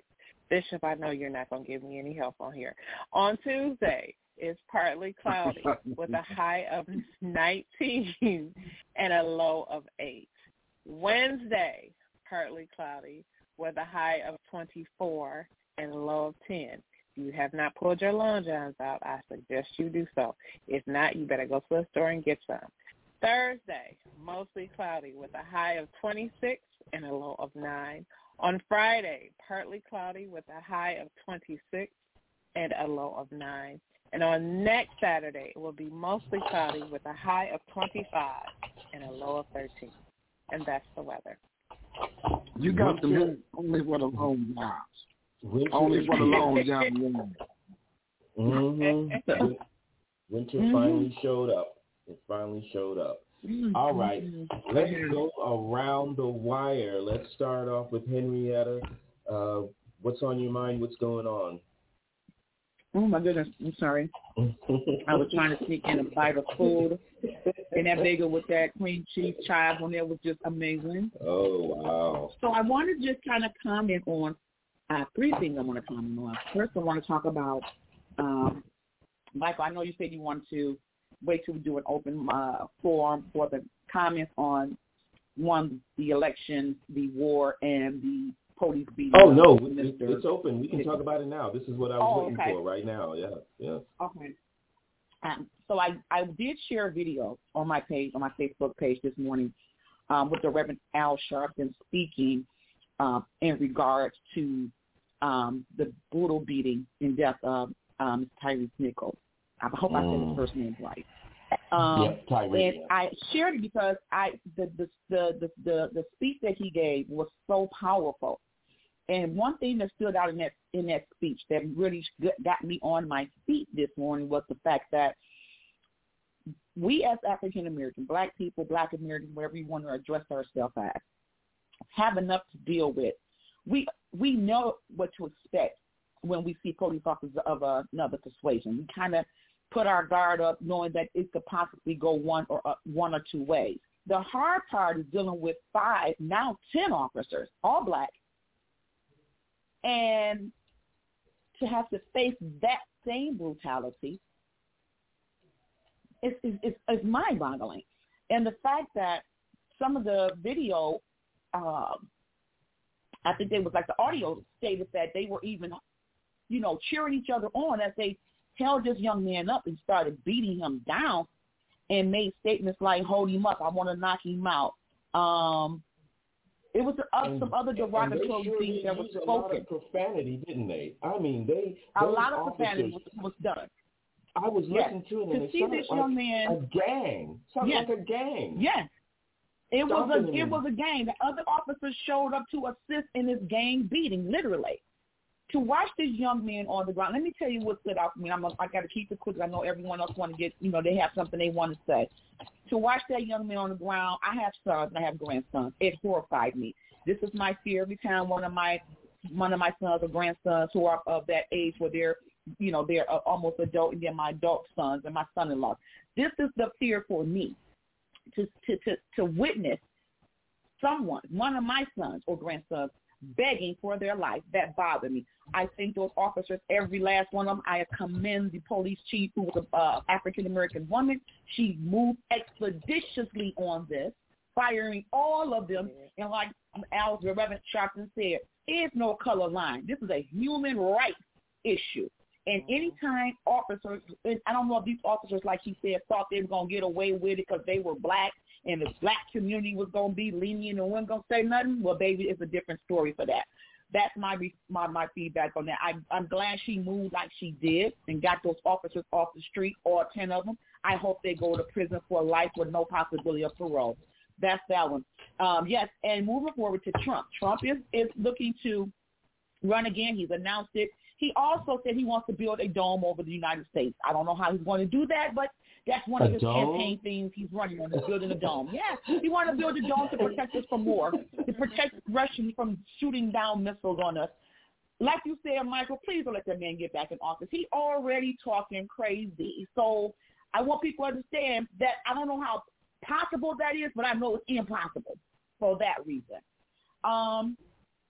Bishop, I know you're not going to give me any help on here. On Tuesday, it's partly cloudy with a high of 19 and a low of 8. Wednesday, partly cloudy with a high of 24 and a low of 10. If you have not pulled your long johns out, I suggest you do so. If not, you better go to the store and get some. Thursday, mostly cloudy with a high of 26 and a low of 9. On Friday, partly cloudy with a high of 26 and a low of 9. And on next Saturday, it will be mostly cloudy with a high of 25 and a low of 13. And that's the weather. You got to move only for the long jobs. Only for the long jobs. Mm-hmm. Winter finally showed up. It finally showed up. All right, let's go around the wire. Let's start off with Henrietta. What's on your mind? What's going on? Oh, my goodness. I'm sorry. I was trying to sneak in a bite of food. And that bagel with that cream cheese chive on there was just amazing. Oh, wow. So I want to just kind of comment on three things I want to comment on. First, I want to talk about, Michael, I know you said you wanted to wait till we do an open forum for the comments on, one, the election, the war, and the police beating. Oh, no, it's open. We can talk about it now. This is what I was waiting for right now. Yeah. Okay. So I did share a video on my page, on my Facebook page this morning with the Reverend Al Sharpton speaking in regards to the brutal beating and death of Tyrese Nichols. I hope I said his first name right. Tyrese. And I shared it because the speech that he gave was so powerful. And one thing that stood out in that speech that really got me on my feet this morning was the fact that we as African American, Black people, Black Americans, whatever you want to address ourselves as, have enough to deal with. We know what to expect when we see police officers of another persuasion. We kind of put our guard up knowing that it could possibly go one or two ways. The hard part is dealing with 5, now 10 officers, all Black, and to have to face that same brutality is mind-boggling. And the fact that some of the video, I think they was like the audio stated that they were even, cheering each other on as they held this young man up and started beating him down and made statements like, hold him up, I want to knock him out. It was some other derogatory things that was spoken. A lot of profanity, didn't they? I mean, a lot of profanity was done. I was listening to it, and it sounded like a gang. Sounded like a gang. Yes. It was a gang. The other officers showed up to assist in this gang beating, literally. To watch this young man on the ground, let me tell you what stood out for me. I got to keep it quick. I know everyone else want to get, they have something they want to say. To watch that young man on the ground, I have sons and I have grandsons. It horrified me. This is my fear every time one of my sons or grandsons who are of that age where they're almost adult, and they're my adult sons and my son-in-law. This is the fear for me to witness someone, one of my sons or grandsons, begging for their life. That bothered me. I think those officers, every last one of them, I commend the police chief, who was an African-American woman. She moved expeditiously on this, firing all of them. And like the Reverend Sharpton said, there's no color line. This is a human rights issue. And anytime officers, and I don't know if these officers, like he said, thought they were going to get away with it because they were Black and the Black community was going to be lenient and wasn't going to say nothing, well, baby, it's a different story for that. That's my feedback on that. I'm glad she moved like she did and got those officers off the street, all 10 of them. I hope they go to prison for life with no possibility of parole. That's that one. Yes, and moving forward to Trump. Trump is looking to run again. He's announced it. He also said he wants to build a dome over the United States. I don't know how he's going to do that, but that's one of his campaign things he's running on, is building a dome. Yes, he wants to build a dome to protect us from war, to protect Russians from shooting down missiles on us. Like you said, Michael, please don't let that man get back in office. He already talking crazy. So I want people to understand that I don't know how possible that is, but I know it's impossible for that reason.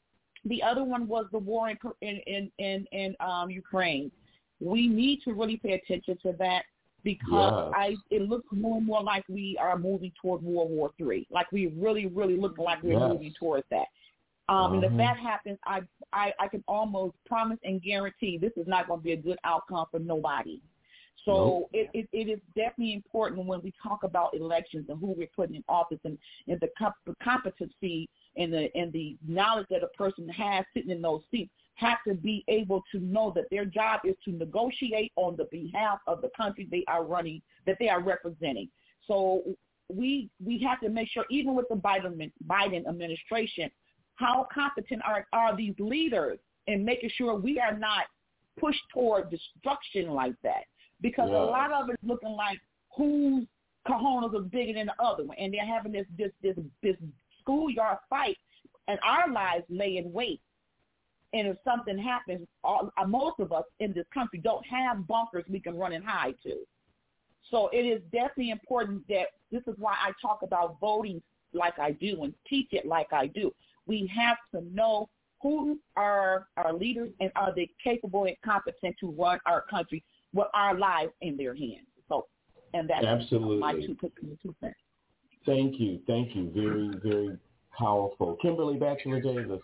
The other one was the war in Ukraine. We need to really pay attention to that because it looks more and more like we are moving toward World War III. Like we really look like we're moving towards that. And if that happens, I can almost promise and guarantee this is not going to be a good outcome for nobody. So it is definitely important when we talk about elections and who we're putting in office and the competency and the knowledge that a person has sitting in those seats have to be able to know that their job is to negotiate on the behalf of the country they are running, that they are representing. So we have to make sure, even with the Biden administration, how competent are these leaders in making sure we are not pushed toward destruction like that? Because a lot of it is looking like whose cojones are bigger than the other one, and they're having this schoolyard fight, and our lives lay in wait. And if something happens, most of us in this country don't have bunkers we can run and hide to. So it is definitely important that this is why I talk about voting like I do and teach it like I do. We have to know who are our leaders and are they capable and competent to run our country with our lives in their hands. So, and that's absolutely my 2 cents. Thank you. Very, very powerful. Kimberly Batchelor Davis.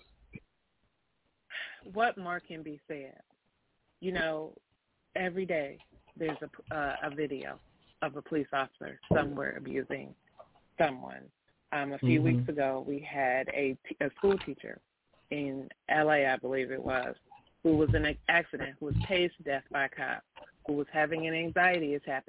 What more can be said? You know, every day there's a video of a police officer somewhere abusing someone. A few weeks ago, we had a school teacher in L.A., I believe it was, who was in an accident, who was tased to death by a cop, who was having an anxiety attack,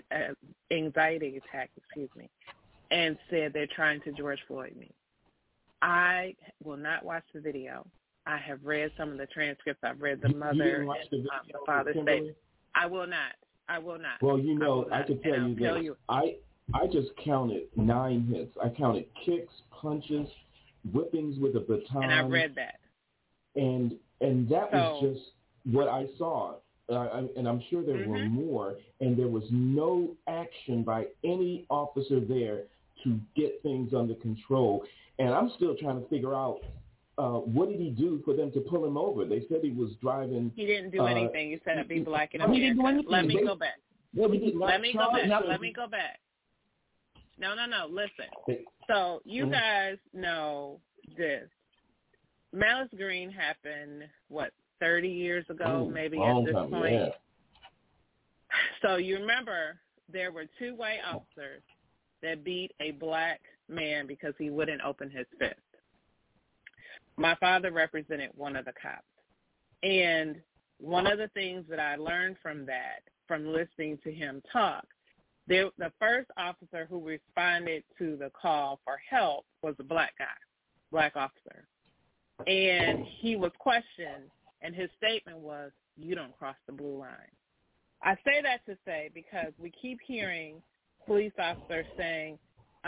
and said they're trying to George Floyd me. I will not watch the video. I have read some of the transcripts. I've read the mother and the father's statement. I will not. Well, you know, I can tell you this. I just counted 9 hits. I counted kicks, punches, whippings with a baton. And I read that. And that was just what I saw. And I'm sure there were more. And there was no action by any officer there to get things under control. And I'm still trying to figure out what did he do for them to pull him over? They said he was driving. He didn't do anything. He said, "Be black in America." Let me go back. Let me go back. No. Listen. So you guys know this. Malice Green happened, 30 years ago, maybe at this point. Yeah. So you remember there were 2 white officers that beat a black man because he wouldn't open his fist. My father represented one of the cops. And one of the things that I learned from that, from listening to him talk, the first officer who responded to the call for help was a black officer. And he was questioned, and his statement was, "You don't cross the blue line." I say that to say because we keep hearing police officers saying,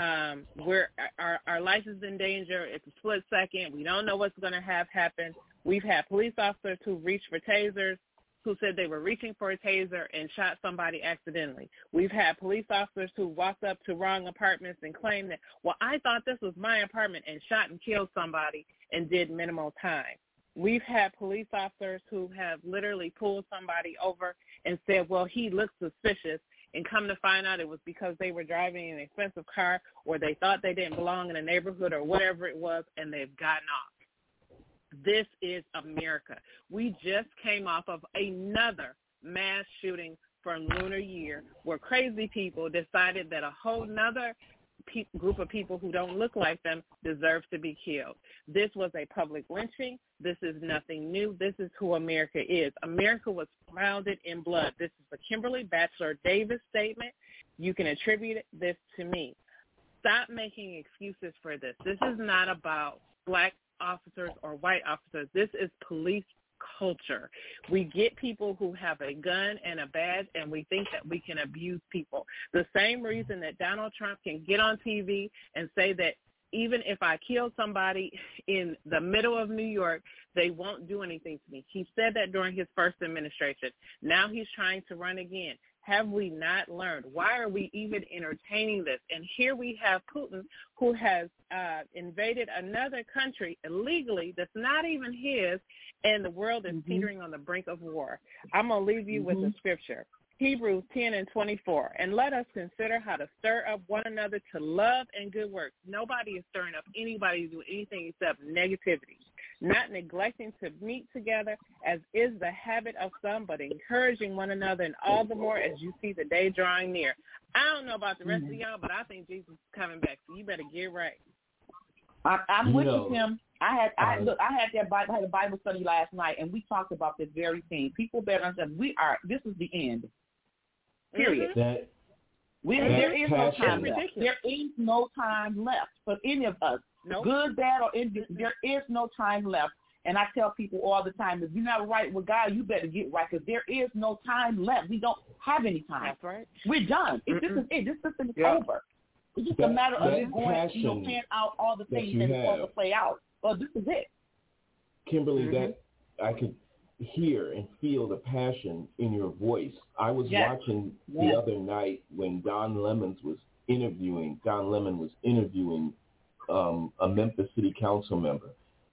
our life is in danger. It's a split second. We don't know what's going to have happen. We've had police officers who reached for tasers, who said they were reaching for a taser and shot somebody accidentally. We've had police officers who walked up to wrong apartments and claimed that, well, I thought this was my apartment, and shot and killed somebody and did minimal time. We've had police officers who have literally pulled somebody over and said, well, he looks suspicious, and come to find out it was because they were driving an expensive car or they thought they didn't belong in a neighborhood or whatever it was, and they've gotten off. This is America. We just came off of another mass shooting from Lunar Year where crazy people decided that a whole nother group of people who don't look like them deserve to be killed. This was a public lynching. This is nothing new. This is who America is. America was founded in blood. This is the Kimberly Batchelor Davis statement. You can attribute this to me. Stop making excuses for this. This is not about black officers or white officers. This is police culture. We get people who have a gun and a badge, and we think that we can abuse people. The same reason that Donald Trump can get on TV and say that even if I kill somebody in the middle of New York, they won't do anything to me. He said that during his first administration. Now he's trying to run again. Have we not learned? Why are we even entertaining this? And here we have Putin, who has invaded another country illegally that's not even his, and the world is teetering on the brink of war. I'm going to leave you with the scripture, Hebrews 10:24, and let us consider how to stir up one another to love and good works. Nobody is stirring up anybody to do anything except negativity. Not neglecting to meet together, as is the habit of some, but encouraging one another, and all the more as you see the day drawing near. I don't know about the rest of y'all, but I think Jesus is coming back, so you better get right. I'm with you, Tim. I had a Bible study last night, and we talked about this very thing. People better understand this is the end. Period. There is no time left. There is no time left for any of us. Nope. Good, bad, or indifferent. There is no time left. And I tell people all the time, if you're not right with God, you better get right, because there is no time left. We don't have any time. That's right. We're done. This is it. This system is over. It's just a matter of just going, plan out all the things that are supposed to play out. Well, this is it. Kimberly, that I could hear and feel the passion in your voice. I was watching the other night when Don Lemon was interviewing a Memphis City Council member.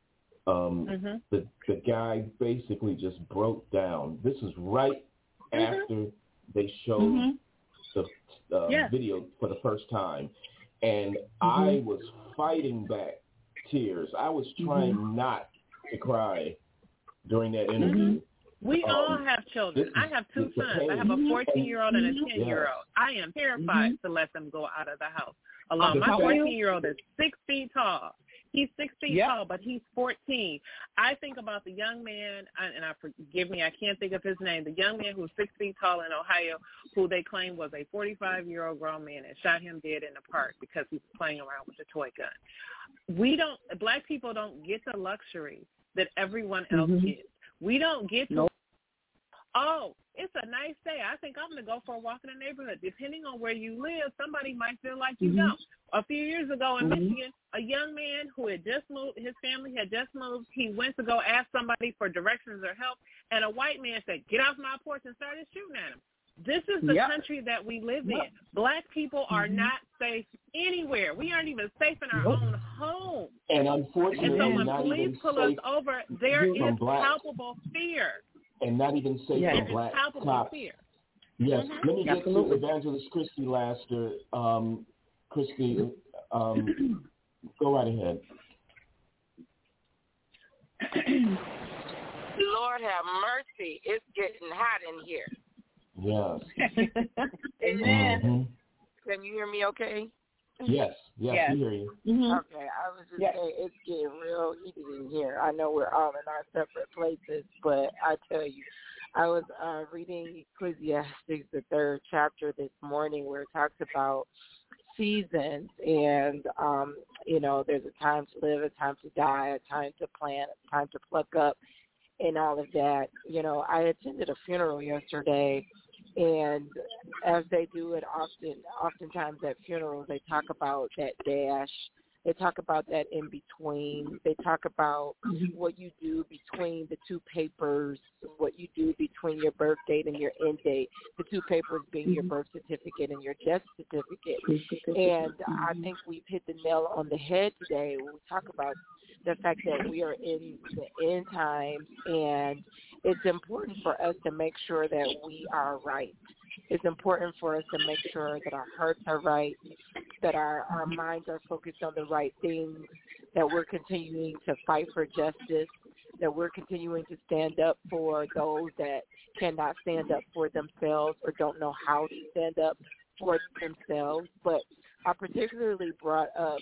The guy basically just broke down. This is right after they showed the video for the first time, and I was fighting back tears. I was trying not to cry during that interview. We all have children. I have two sons. I have a 14-year-old and a 10-year-old. I am terrified to let them go out of the house alone. My 14-year-old is 6 feet tall. He's 6 feet tall, but he's 14. I think about the young man, and forgive me, I can't think of his name, the young man who's 6 feet tall in Ohio, who they claim was a 45-year-old grown man and shot him dead in the park because he was playing around with a toy gun. Black people don't get the luxury that everyone else gets. We don't get to, it's a nice day. I think I'm going to go for a walk in the neighborhood. Depending on where you live, somebody might feel like you don't. A few years ago in Michigan, a young man who had just moved, his family had just moved, he went to go ask somebody for directions or help, and a white man said, "Get off my porch," and started shooting at him. This is the country that we live in. Black people are not safe anywhere. We aren't even safe in our own home. And unfortunately, and so when police pull us over, there is palpable fear. And not even safe from black cops. Fear. Yes. Let me get to Evangelist Christy Laster. Christy, go right ahead. Lord have mercy. It's getting hot in here. Yes. Amen. Can you hear me okay? Yes, we hear you. Okay, I was just saying it's getting real heated in here. I know we're all in our separate places, but I tell you, I was reading Ecclesiastes, the 3rd chapter this morning, where it talks about seasons and, there's a time to live, a time to die, a time to plant, a time to pluck up, and all of that. I attended a funeral yesterday, and as they do it oftentimes at funerals, they talk about that dash. They talk about that in between. They talk about what you do between the two papers, what you do between your birth date and your end date, the two papers being your birth certificate and your death certificate. And I think we've hit the nail on the head today when we talk about the fact that we are in the end times, and it's important for us to make sure that we are right. It's important for us to make sure that our hearts are right, that our minds are focused on the right things, that we're continuing to fight for justice, that we're continuing to stand up for those that cannot stand up for themselves or don't know how to stand up for themselves. But I particularly brought up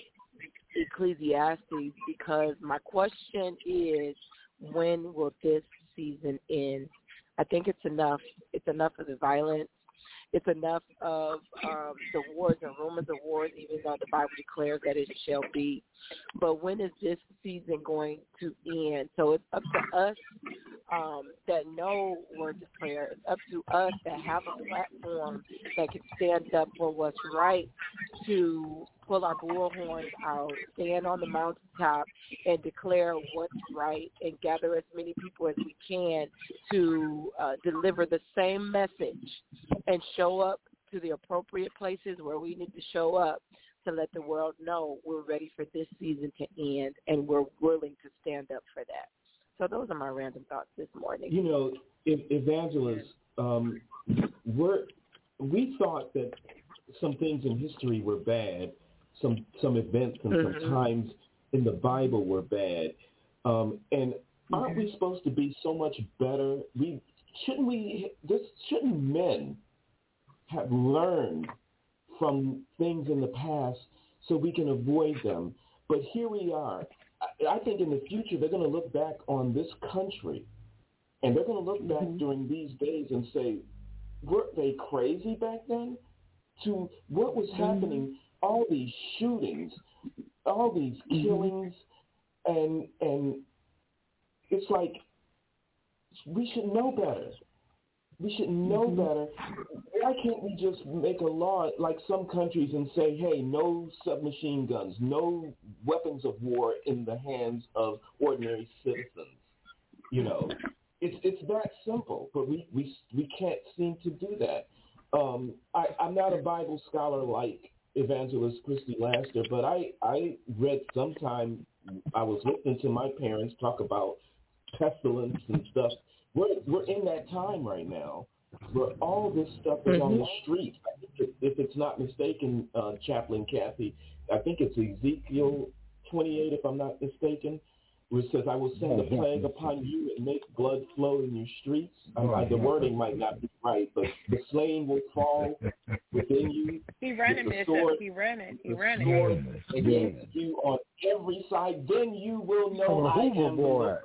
Ecclesiastes because my question is, when will this season end? I think it's enough. It's enough of the violence. It's enough of the wars and rumors of wars, even though the Bible declares that it shall be. But when is this season going to end? So it's up to us that know words of prayer. It's up to us that have a platform that can stand up for what's right, to pull our bullhorns out, stand on the mountaintop, and declare what's right, and gather as many people as we can to deliver the same message and show up to the appropriate places where we need to show up to let the world know we're ready for this season to end and we're willing to stand up for that. So those are my random thoughts this morning. You know, Evangelist, we thought that some things in history were bad, some events and some times in the Bible were bad, and aren't we supposed to be so much better? Shouldn't men have learned from things in the past so we can avoid them? But here we are. I think in the future they're going to look back on this country, and they're going to look back during these days and say, were they crazy back then? To what was happening, all these shootings, all these killings, and it's like we should know better. We should know better. Why can't we just make a law like some countries and say, hey, no submachine guns, no weapons of war in the hands of ordinary citizens? You know, it's that simple, but we can't seem to do that. I'm not a Bible scholar like Evangelist Christy Laster, but I read sometime, I was listening to my parents talk about pestilence and stuff. We're in that time right now where all this stuff is on the street. If it's not mistaken, Chaplain Kathy, I think it's Ezekiel 28, if I'm not mistaken, where it says, I will send a plague upon you and make blood flow in your streets. The wording might not be right, but the slain will fall within you. He ran it, Bishop. He ran it. Against you on every side. Then you will know I am the Lord.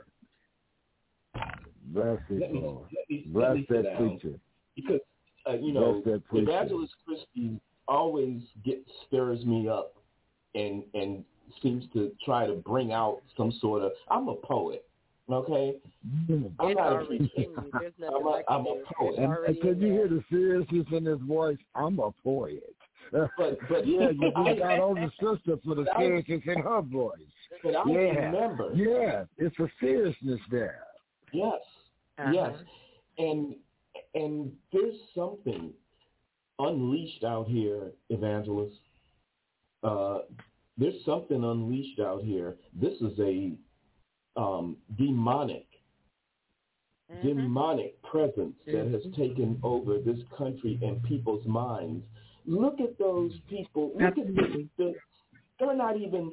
Bless it, Lord. Bless that preacher. Because, Evangelist Christy always stirs me up and seems to try to bring out some sort of, I'm a poet, okay? I'm not a preacher. I'm a poet. And can you hear the seriousness in his voice? I'm a poet. But yeah, you just got on the sister for the seriousness in her voice. But I remember. Yeah, it's a seriousness there. Yes, yes. And there's something unleashed out here, Evangelist. There's something unleashed out here. This is a demonic presence that has taken over this country and people's minds. Look at those people. Look at they're not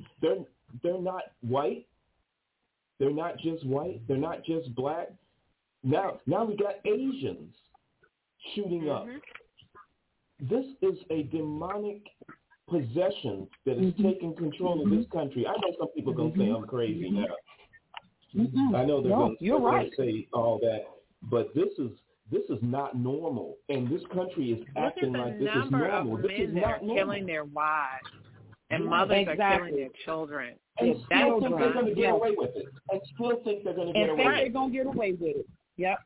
white. They're not just white. They're not just black. Now we got Asians shooting up. This is a demonic possession that is taking control of this country. I know some people are going to say I'm crazy now. I know they're going to say all that, but this is not normal, and this country is acting like this is normal. This is not normal. Killing their wives, and mothers are killing their children. And still think they're going to get away with it. And still think they're going to get away with it. They're going to get away with it. Yep.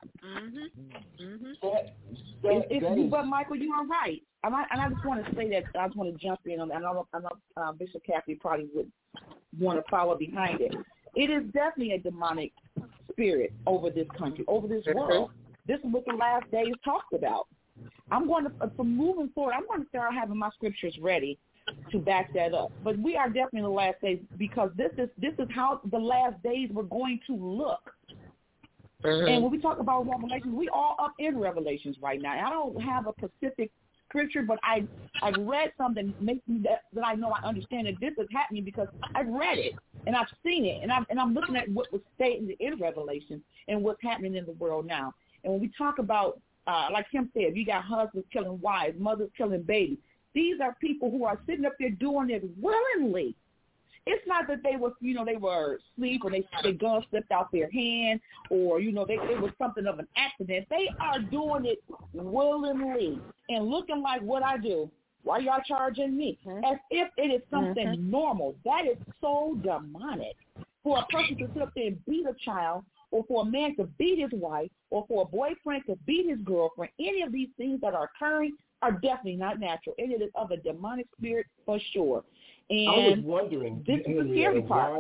But Michael, you are right. And I just want to say that, I just want to jump in on that. I know Bishop Kathy probably would want to follow behind it. It is definitely a demonic spirit over this country, over this world. This is what the last days talked about. I'm going to, from moving forward, I'm going to start having my scriptures ready to back that up. But we are definitely in the last days, because this is how the last days were going to look. And when we talk about Revelations, we all up in Revelations right now. I don't have a specific scripture, but I read something that makes me that I know I understand that this is happening, because I've read it and I've seen it, and I'm looking at what was stated in Revelation and what's happening in the world now. And when we talk about, like Kim said, you got husbands killing wives, mothers killing babies. These are people who are sitting up there doing it willingly. It's not that they were asleep or their gun slipped out their hand, or, it was something of an accident. They are doing it willingly and looking like, what I do? Why y'all charging me? As if it is something normal. That is so demonic. For a person to sit up there and beat a child, or for a man to beat his wife, or for a boyfriend to beat his girlfriend, any of these things that are occurring are definitely not natural. And it is of a demonic spirit for sure. And I was wondering, this is the scary part.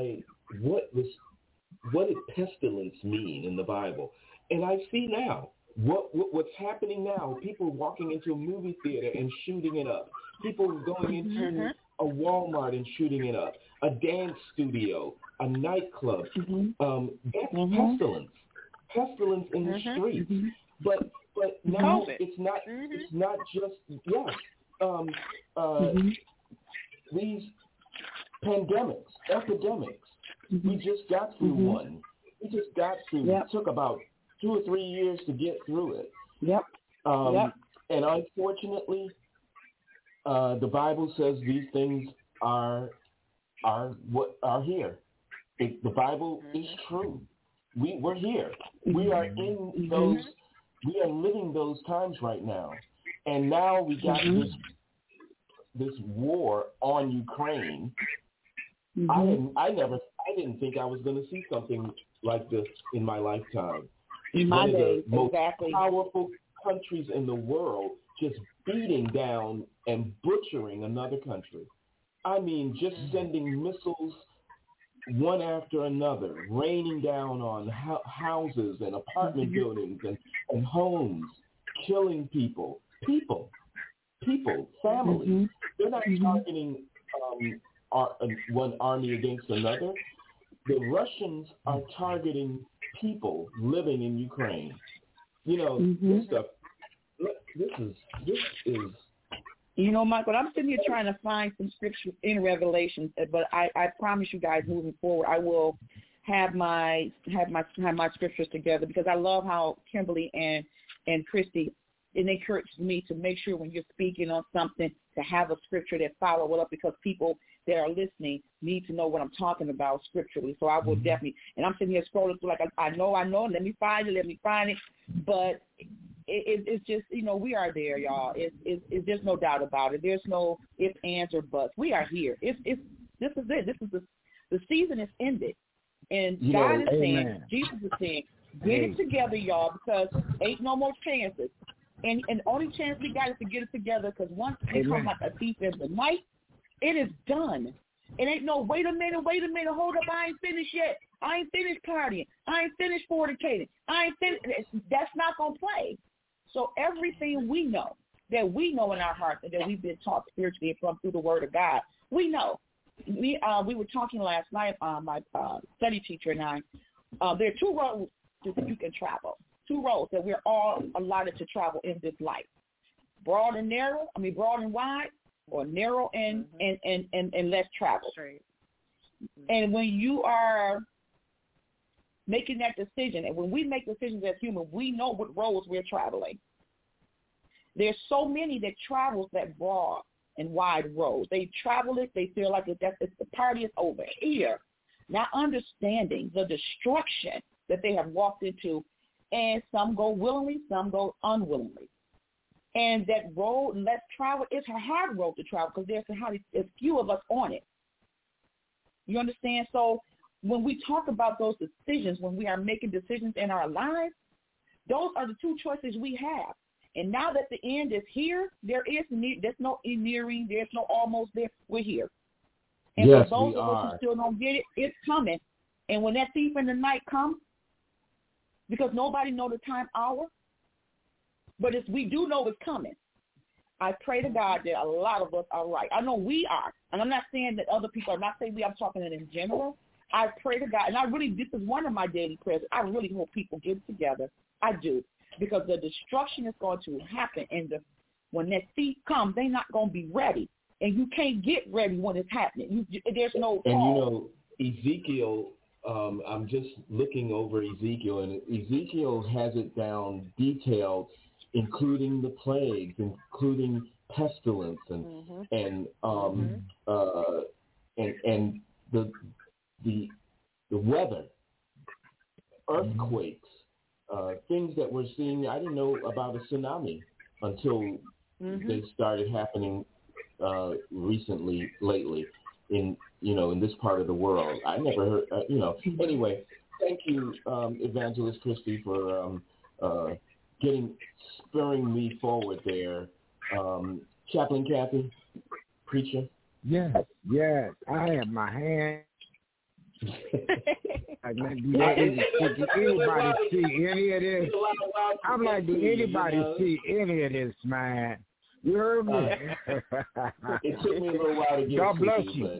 What did pestilence mean in the Bible? And I see now, what's happening now? People walking into a movie theater and shooting it up. People going into a Walmart and shooting it up. A dance studio, a nightclub. That's pestilence in the streets. But now it's not just these pandemics, epidemics. We just got through one. We just got through. It took about 2 or 3 years to get through it. And unfortunately, the Bible says these things are what are here. The Bible is true. We're here. We are in those. We are living those times right now. And now we got this war on Ukraine. I didn't think I was going to see something like this in my lifetime. One of the most powerful countries in the world just beating down and butchering another country. I mean, just sending missiles one after another, raining down on houses and apartment buildings and homes, killing people, families. They're not targeting one army against another. The Russians are targeting people living in Ukraine. This stuff. This is. Michael, I'm sitting here trying to find some scripture in Revelation, but I promise you guys, moving forward, I will have my scriptures together, because I love how Kimberly and Christy, it encourages me to make sure when you're speaking on something to have a scripture that follow it up, because people that are listening need to know what I'm talking about scripturally. So I will definitely, and I'm sitting here scrolling through like I know, let me find it, but it's just, we are there, y'all. It's there's no doubt about it. There's no ifs, ands, or buts. We are here. This is it. This is the season is ended, and God is saying, Jesus is saying, get it together, y'all, because ain't no more chances. And the only chance we got is to get it together, because once we come like a thief in the night, it is done. It ain't no, wait a minute, hold up, I ain't finished yet. I ain't finished partying. I ain't finished fornicating. I ain't finished. That's not going to play. So everything we know in our hearts and that we've been taught spiritually from through the Word of God, we know. We were talking last night, my study teacher and I. There are 2 roads that you can travel. 2 roads that we're all allotted to travel in this life: broad and wide, or narrow and less traveled. And when you are making that decision, and when we make decisions as humans, we know what roads we're traveling. There's so many that travels that broad and wide road. They travel it, they feel like the party is over here, not understanding the destruction that they have walked into, and some go willingly, some go unwillingly. And that road less traveled, it's a hard road to travel, because there's few of us on it. You understand? So when we talk about those decisions, when we are making decisions in our lives, those are the 2 choices we have. And now that the end is here, there's no nearing, there's no almost there. We're here. And for those of us who still don't get it, it's coming. And when that thief in the night comes, because nobody knows the time, hour, but we do know it's coming. I pray to God that a lot of us are right. I know we are. And I'm not saying that other people are. I'm not saying I'm talking it in general. I pray to God, and this is one of my daily prayers. I really hope people get together. I do, because the destruction is going to happen, and when that thief comes, they're not going to be ready, and you can't get ready when it's happening. There's no call. And Ezekiel, I'm just looking over Ezekiel, and Ezekiel has it down detailed, including the plagues, including pestilence, and the weather, earthquakes, things that we're seeing. I didn't know about a tsunami until they started happening lately in this part of the world. I never heard. Anyway, thank you, Evangelist Christy, for spurring me forward there. Chaplain Kathy, preacher. Yes, I have my hand Like, man, did anybody see any of this? I'm like, did anybody see any of this, man? You heard me? It took me a little while to get God bless you. you.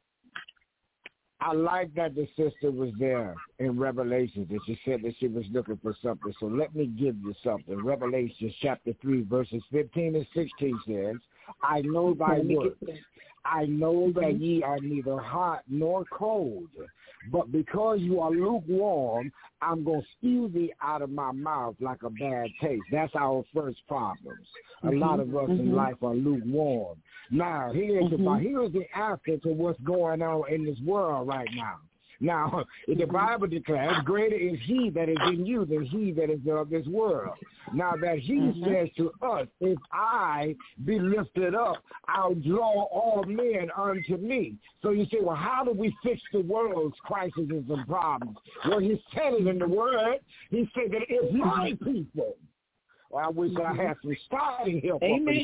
I like that the sister was there in Revelations, and she said that she was looking for something. So let me give you something. Revelation chapter 3, verses 15 and 16 says, I know thy works. I know that ye are neither hot nor cold. But because you are lukewarm, I'm going to spew thee out of my mouth like a bad taste. That's our first problems. A lot of us in life are lukewarm. Now, here's the answer to what's going on in this world right now. Now, the Bible declares, greater is he that is in you than he that is of this world. Now that he says to us, if I be lifted up, I'll draw all men unto me. So you say, well, how do we fix the world's crises and problems? Well, he said it in the word. He said that if my people, well, I wish I had some starting help. Amen.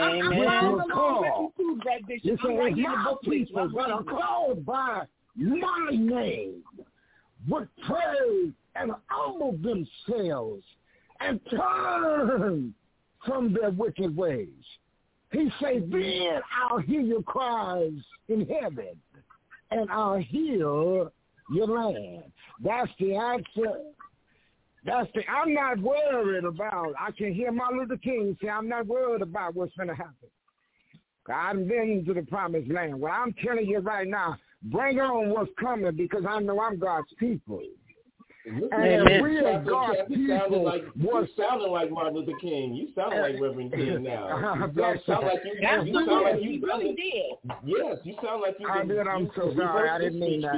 You say, if my people that are called by my name would pray and humble themselves and turn from their wicked ways. He said, then I'll hear your cries in heaven and I'll heal your land. That's the answer. I'm not worried about, I can hear Martin Luther King say, I'm not worried about what's going to happen. I've been to the promised land. Well, I'm telling you right now, bring on what's coming because I know I'm God's people. And we are God's people. You sounding like Martin Luther King. You sound like Reverend King now. You sound like you really did. Yes, you sound like you did. I'm so sorry. I didn't mean that.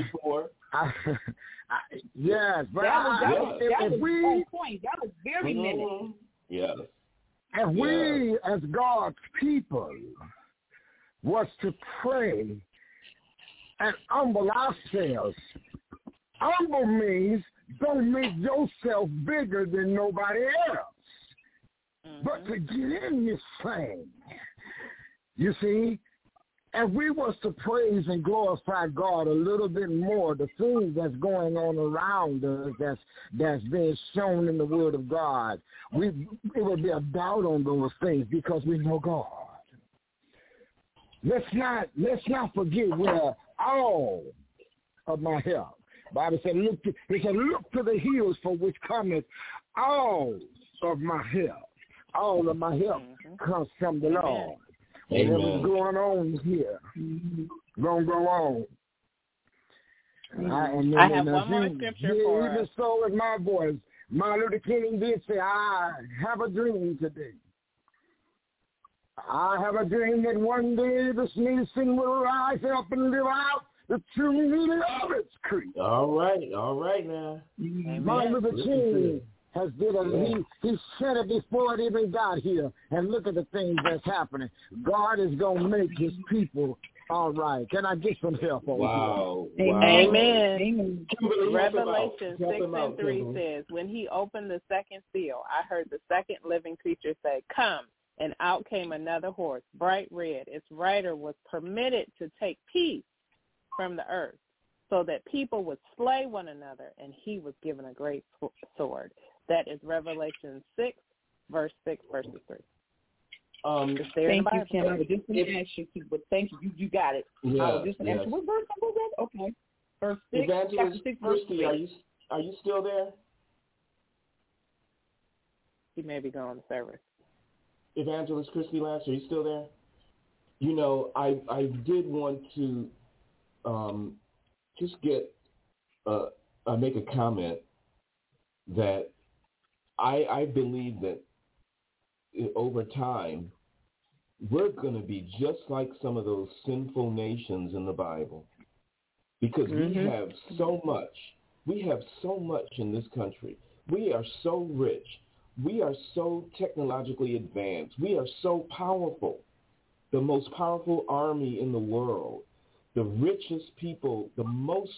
Yes, but that was on point. That was very minute. Yes. And we as God's people was to pray and humble ourselves. Humble means don't make yourself bigger than nobody else, but to get in this thing. You see, and we was to praise and glorify God a little bit more. The things that's going on around us, that's being shown in the Word of God, it would be a doubt on those things because we know God. Let's not forget where all of my help. Bible said, look to the hills for which cometh all of my help. All of my help comes from the Lord. And what's going on here, gonna go on. I have one more scripture for us. Even so with my voice, Martin Luther King did say, I have a dream today. I have a dream that one day this nation will rise up and live out the true meaning of its creed. All right now. Martin Luther King has did it. He said it before it even got here. And look at the things that's happening. God is going to make his people all right. Can I get some help over here? Amen. Revelation 6:3 says, when he opened the second seal, I heard the second living creature say, come. And out came another horse, bright red. Its rider was permitted to take peace from the earth, so that people would slay one another, and he was given a great sword. That is Revelation 6, verse 6, verses 3. Thank you, Kim. I was just going to ask you, but thank you. You got it. Yeah, I was just going to ask you, what verse was that? Okay. Verse 6, chapter 6, verse 3. Are you still there? He may be going to service. Evangelist Christy Lance, are you still there? You know, I did want to just make a comment that I believe that over time we're going to be just like some of those sinful nations in the Bible because we have so much. We have so much in this country. We are so rich. We are so technologically advanced. We are so powerful. The most powerful army in the world. The richest people, the most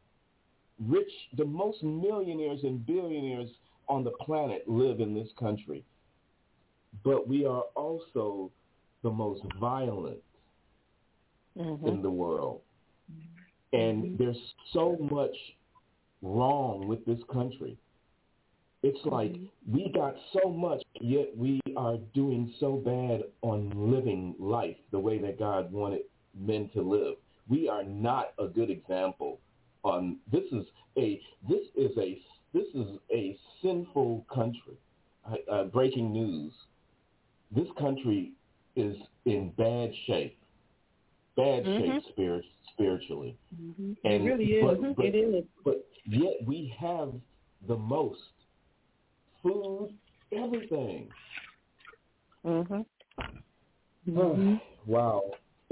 millionaires and billionaires on the planet live in this country. But we are also the most violent in the world. And there's so much wrong with this country. It's like we got so much, yet we are doing so bad on living life the way that God wanted men to live. We are not a good example. This is a sinful country. Breaking news: this country is in bad shape. Shape spiritually. And, it really is. It is. But yet we have the most food, everything. Wow.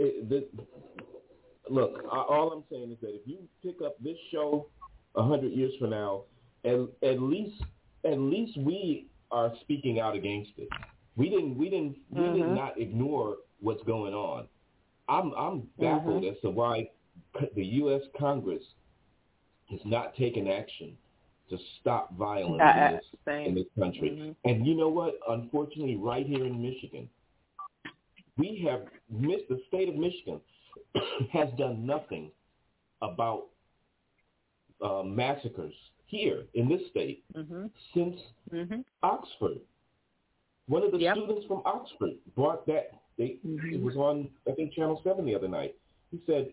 Look, all I'm saying is that if you pick up this show 100 years from now, at least we are speaking out against it. We did not ignore what's going on. I'm baffled as to why the U.S. Congress has not taken action to stop violence in this country. And you know what? Unfortunately, right here in Michigan, we have the state of Michigan has done nothing about massacres here in this state since Oxford. One of the students from Oxford brought that. It was on, I think, Channel 7 the other night. He said,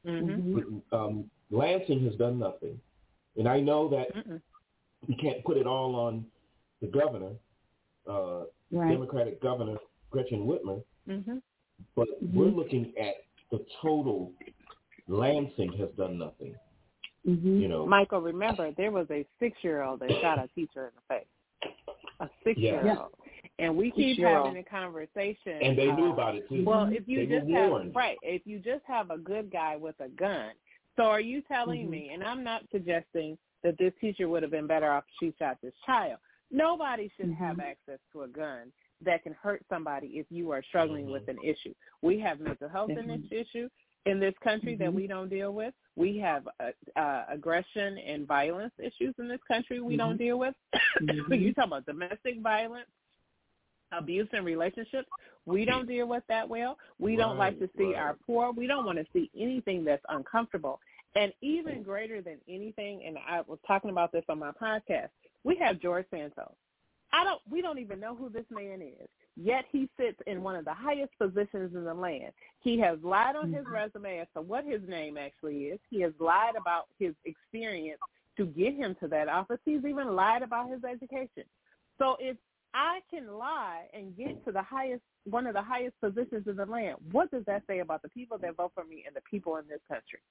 Lansing has done nothing. And I know that you can't put it all on the governor, Democratic Governor Gretchen Whitmer, but we're looking at the total. Lansing has done nothing. You know, Michael, remember, there was a 6-year-old that shot a teacher in the face. A 6-year-old. And we keep having a conversation. And they knew about it, too. Well, if you if you just have a good guy with a gun, so are you telling me, and I'm not suggesting that this teacher would have been better off if she shot this child. Nobody should have access to a gun that can hurt somebody if you are struggling with an issue. We have mental health in this issue in this country that we don't deal with. We have aggression and violence issues in this country we don't deal with. You talk about domestic violence, abuse in relationships. We don't deal with that well. We don't like to see our poor. We don't want to see anything that's uncomfortable. And even greater than anything, and I was talking about this on my podcast, we have George Santos. We don't even know who this man is, yet he sits in one of the highest positions in the land. He has lied on his resume as to what his name actually is. He has lied about his experience to get him to that office. He's even lied about his education. So if I can lie and get to one of the highest positions in the land, what does that say about the people that vote for me and the people in this country?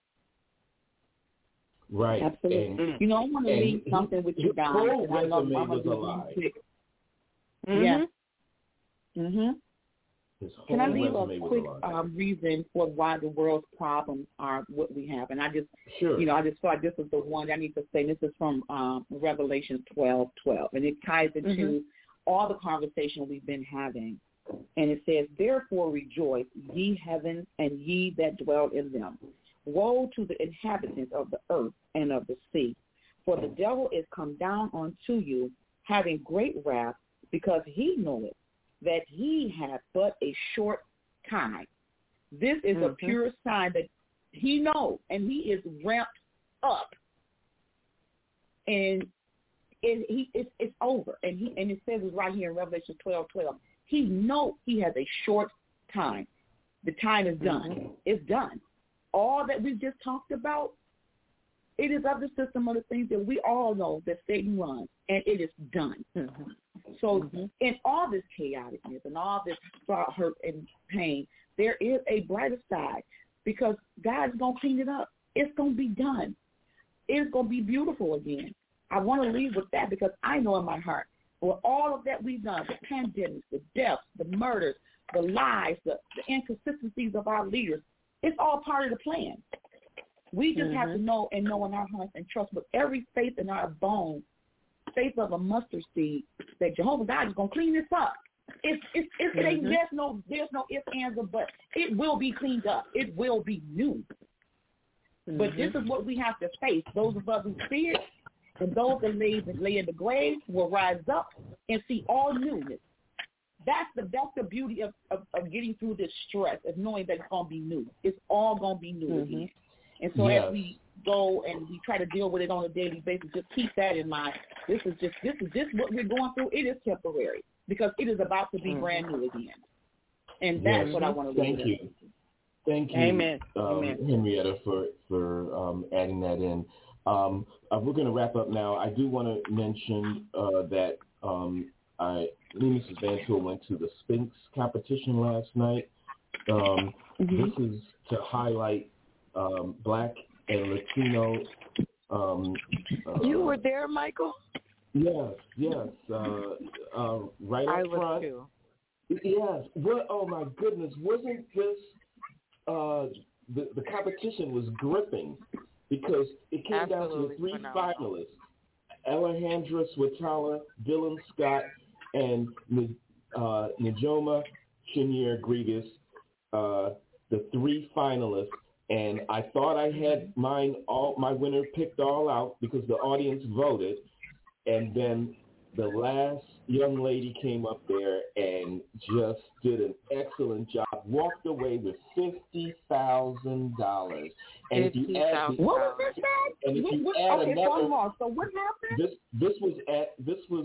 Right. Absolutely. I want to leave something with you guys. His whole resume was a lie. Can I leave a quick reason for why the world's problems are what we have? And I just, I just feel like this is the one I need to say. This is from Revelation 12:12, and it ties into all the conversation we've been having. And it says, "Therefore rejoice, ye heavens, and ye that dwell in them. Woe to the inhabitants of the earth and of the sea, for the devil is come down unto you, having great wrath, because he knoweth that he hath but a short time." This is a pure sign that he knows, and he is ramped up, and it's over. And it says it right here in Revelation 12:12. He knows he has a short time. The time is done. It's done. All that we just talked about, it is of the system of the things that we all know that Satan runs, and it is done. So in all this chaoticness and all this hurt and pain, there is a brighter side, because God's going to clean it up. It's going to be done. It's going to be beautiful again. I want to leave with that, because I know in my heart, with all of that we've done, the pandemics, the deaths, the murders, the lies, the inconsistencies of our leaders, it's all part of the plan. We just have to know in our hearts and trust with every faith in our bones, faith of a mustard seed, that Jehovah God is going to clean this up. There's no ifs, ands, or buts. It will be cleaned up. It will be new. But this is what we have to face. Those of us who fear, and those that lay in the grave will rise up and see all newness. That's the beauty of getting through this stress, of knowing that it's going to be new. It's all going to be new again. And so as we go and we try to deal with it on a daily basis, just keep that in mind. This is just what we're going through. It is temporary because it is about to be brand new again. And that's what I want to leave. Thank you. Amen. Henrietta, for adding that in. We're going to wrap up now. I do want to mention that Mrs. Van Tool went to the Sphinx competition last night. This is to highlight Black and Latino. You were there, Michael? Yes. Right up I front. was too. Yes. Oh my goodness! Wasn't this the competition was gripping because it came down to the three finalists: Alejandra Swatala, Dylan Scott, and Najoma Chenier Grigas, the three finalists. And I thought I had my winner picked all out because the audience voted. And then the last young lady came up there and just did an excellent job. Walked away with $50,000. And if you add what was this? And if you add another, so what happened? This was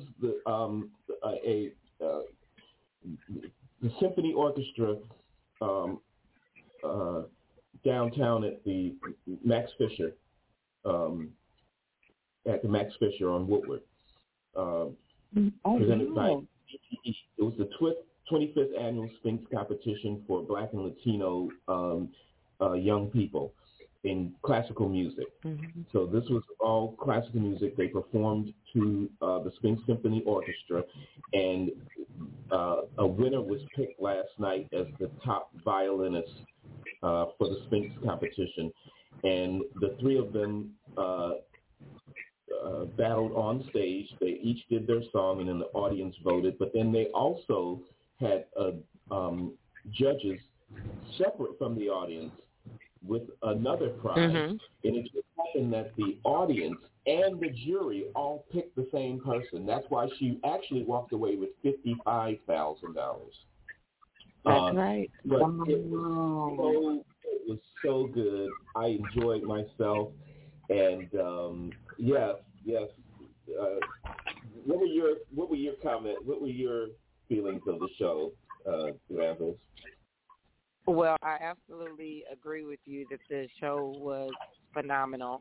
the symphony orchestra downtown at the Max Fisher on Woodward. Presented by DTE. It was the 25th annual Sphinx competition for Black and Latino young people in classical music. So this was all classical music. They performed to the Sphinx Symphony Orchestra, and a winner was picked last night as the top violinist for the Sphinx competition. And the three of them battled on stage. They each did their song, and then the audience voted. But then they also had judges separate from the audience with another prize. And it just happened that the audience and the jury all picked the same person. That's why she actually walked away with $55,000. That's right. But it was so good. I enjoyed myself. And yes. What were your comments? What were your feelings of the show, Randall? Well, I absolutely agree with you that the show was phenomenal.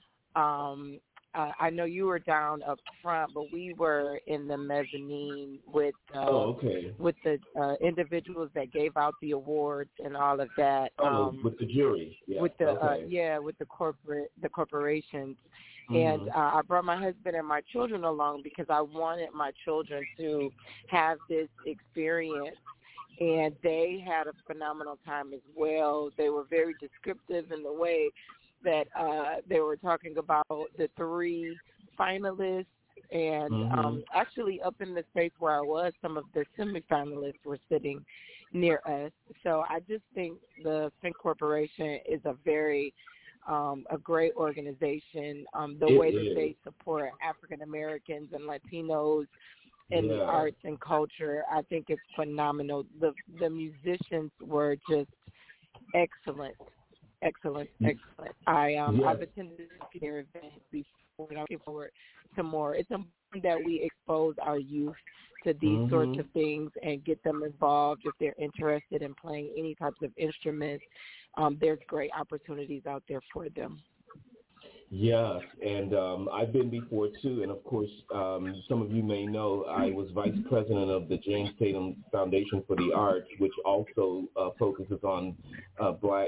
I know you were down up front, but we were in the mezzanine with the individuals that gave out the awards and all of that. With the jury, with the corporations. And I brought my husband and my children along because I wanted my children to have this experience. And they had a phenomenal time as well. They were very descriptive in the way that they were talking about the three finalists. And actually up in the space where I was, some of the semifinalists were sitting near us. So I just think the Sphinx Corporation is a very a great organization. The way that they support African Americans and Latinos in the arts and culture, I think it's phenomenal. The musicians were just excellent. I've attended their event before, and I'm looking forward to more. It's important that we expose our youth to these sorts of things and get them involved if they're interested in playing any types of instruments. There's great opportunities out there for them. Yes, and I've been before too, and of course, some of you may know I was vice president of the James Tatum Foundation for the Arts, which also focuses on Black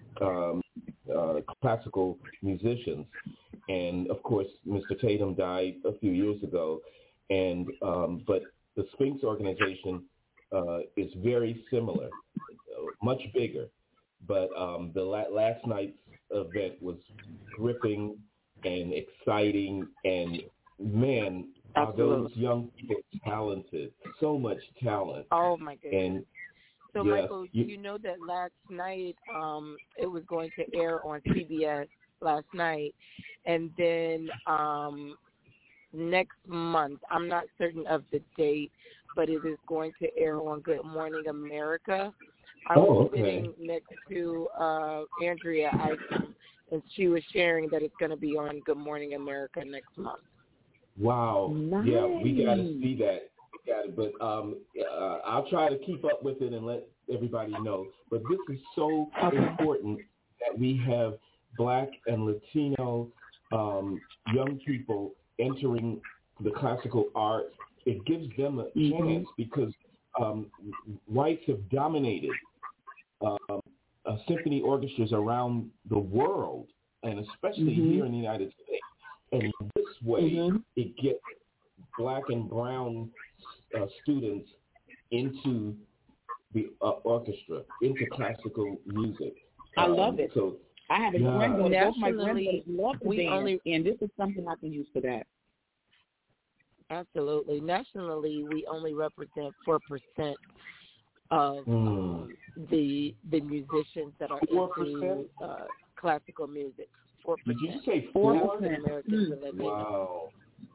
classical musicians. And of course, Mr. Tatum died a few years ago, and but the Sphinx organization is very similar, much bigger. But the last night's event was gripping and exciting, and man, are those young people talented? So much talent. Oh my goodness. And so Michael, you know that last night it was going to air on CBS last night, and then next month, I'm not certain of the date, but it is going to air on Good Morning America. I was sitting next to Andrea Isom, and she was sharing that it's going to be on Good Morning America next month. Wow. Nice. Yeah, we got to see that. We got it. But I'll try to keep up with it and let everybody know. But this is so important that we have Black and Latino young people entering the classical arts. It gives them a chance because whites have dominated symphony orchestras around the world, and especially here in the United States. And this way, it gets Black and brown students into the orchestra, into classical music. I love it. So I have a granddaughter. Both my granddaughters love the band, and this is something I can use for that. Absolutely. Nationally, we only represent 4% of the musicians that are into classical music. 4%. Did you say 4%? Wow.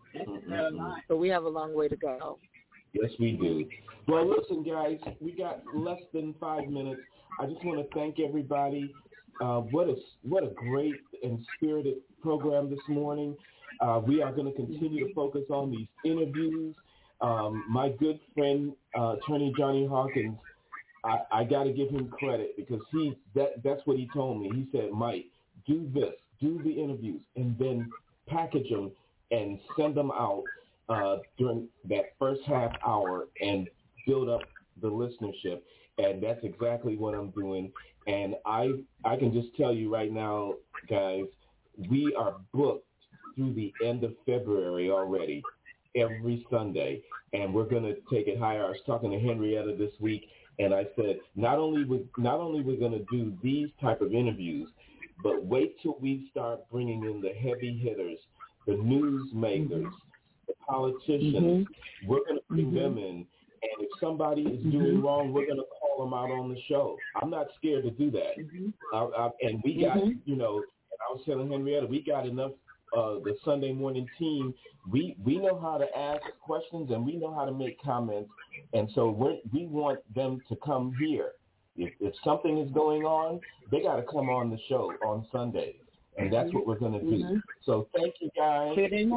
So we have a long way to go. Yes, we do. Well, listen, guys, we got less than 5 minutes. I just want to thank everybody. What a great and spirited program this morning. We are going to continue to focus on these interviews. My good friend, Attorney Johnny Hawkins, I got to give him credit because that's what he told me. He said, Mike, do this, do the interviews, and then package them and send them out during that first half hour and build up the listenership. And that's exactly what I'm doing. And I can just tell you right now, guys, we are booked through the end of February already, every Sunday, and we're going to take it higher. I was talking to Henrietta this week, and I said, not only we're going to do these type of interviews, but wait till we start bringing in the heavy hitters, the news makers, the politicians. We're going to bring them in, and if somebody is doing wrong, we're going to call them out on the show. I'm not scared to do that. And we got, and I was telling Henrietta, we got enough. The Sunday morning team, we know how to ask questions and we know how to make comments, and so we want them to come here. If something is going on, they got to come on the show on Sunday, and that's what we're going to do. So thank you guys.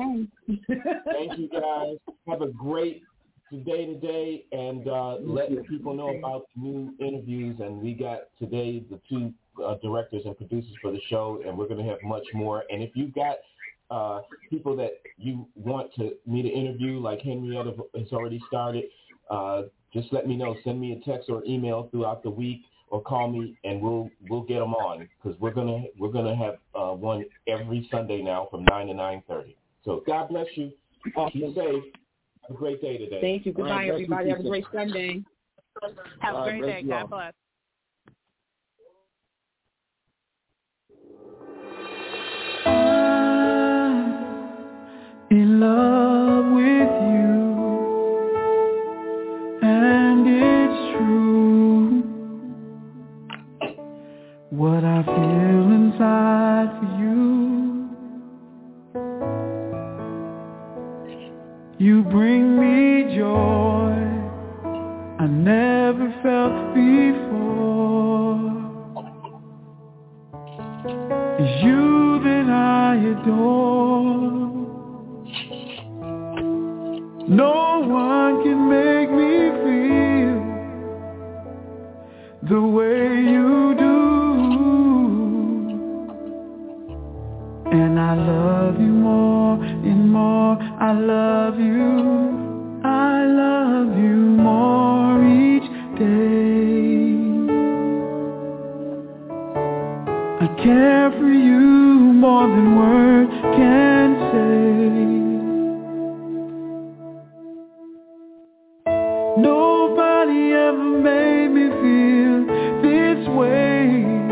Thank you guys. Have a great today, and let people know about the new interviews. And we got today the two directors and producers for the show, and we're going to have much more. And if you've got people that you want me to interview, like Henrietta has already started, just let me know. Send me a text or email throughout the week, or call me, and we'll get them on, because we're gonna have one every Sunday now from 9 to 9:30. So God bless you. Awesome. Be safe. Have a great day today. Thank you. Goodbye, everybody. Have a great Sunday. Have a great day. God bless. In love with you, and it's true what I feel inside for you. You bring me joy I never felt before. It's you that I adore. No one can make me feel the way you do. And I love you more and more. I love you more each day. I care for you more than words can say. Nobody ever made me feel this way.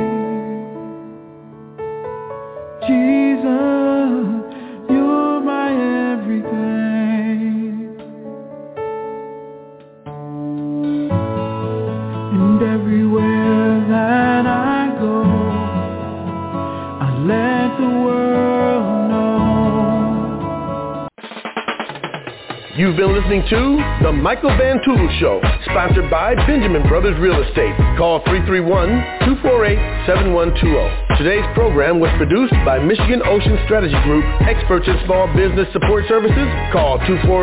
Jesus, you're my everything. And everywhere that I go, I let the world know. You've been listening to The Michael Van Tool Show, sponsored by Benjamin Brothers Real Estate. Call 331-248-7120. Today's program was produced by Michigan Ocean Strategy Group, experts in small business support services. Call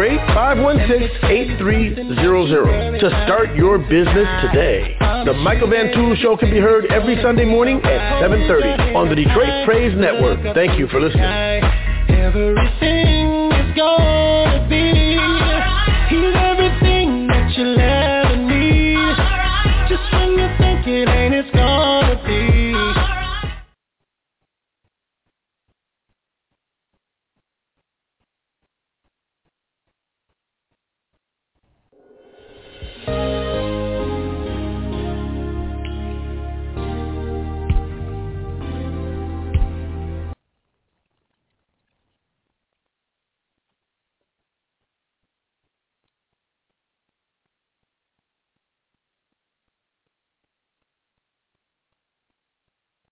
248-516-8300 to start your business today. The Michael Van Tool Show can be heard every Sunday morning at 7:30 on the Detroit Praise Network. Thank you for listening. Everything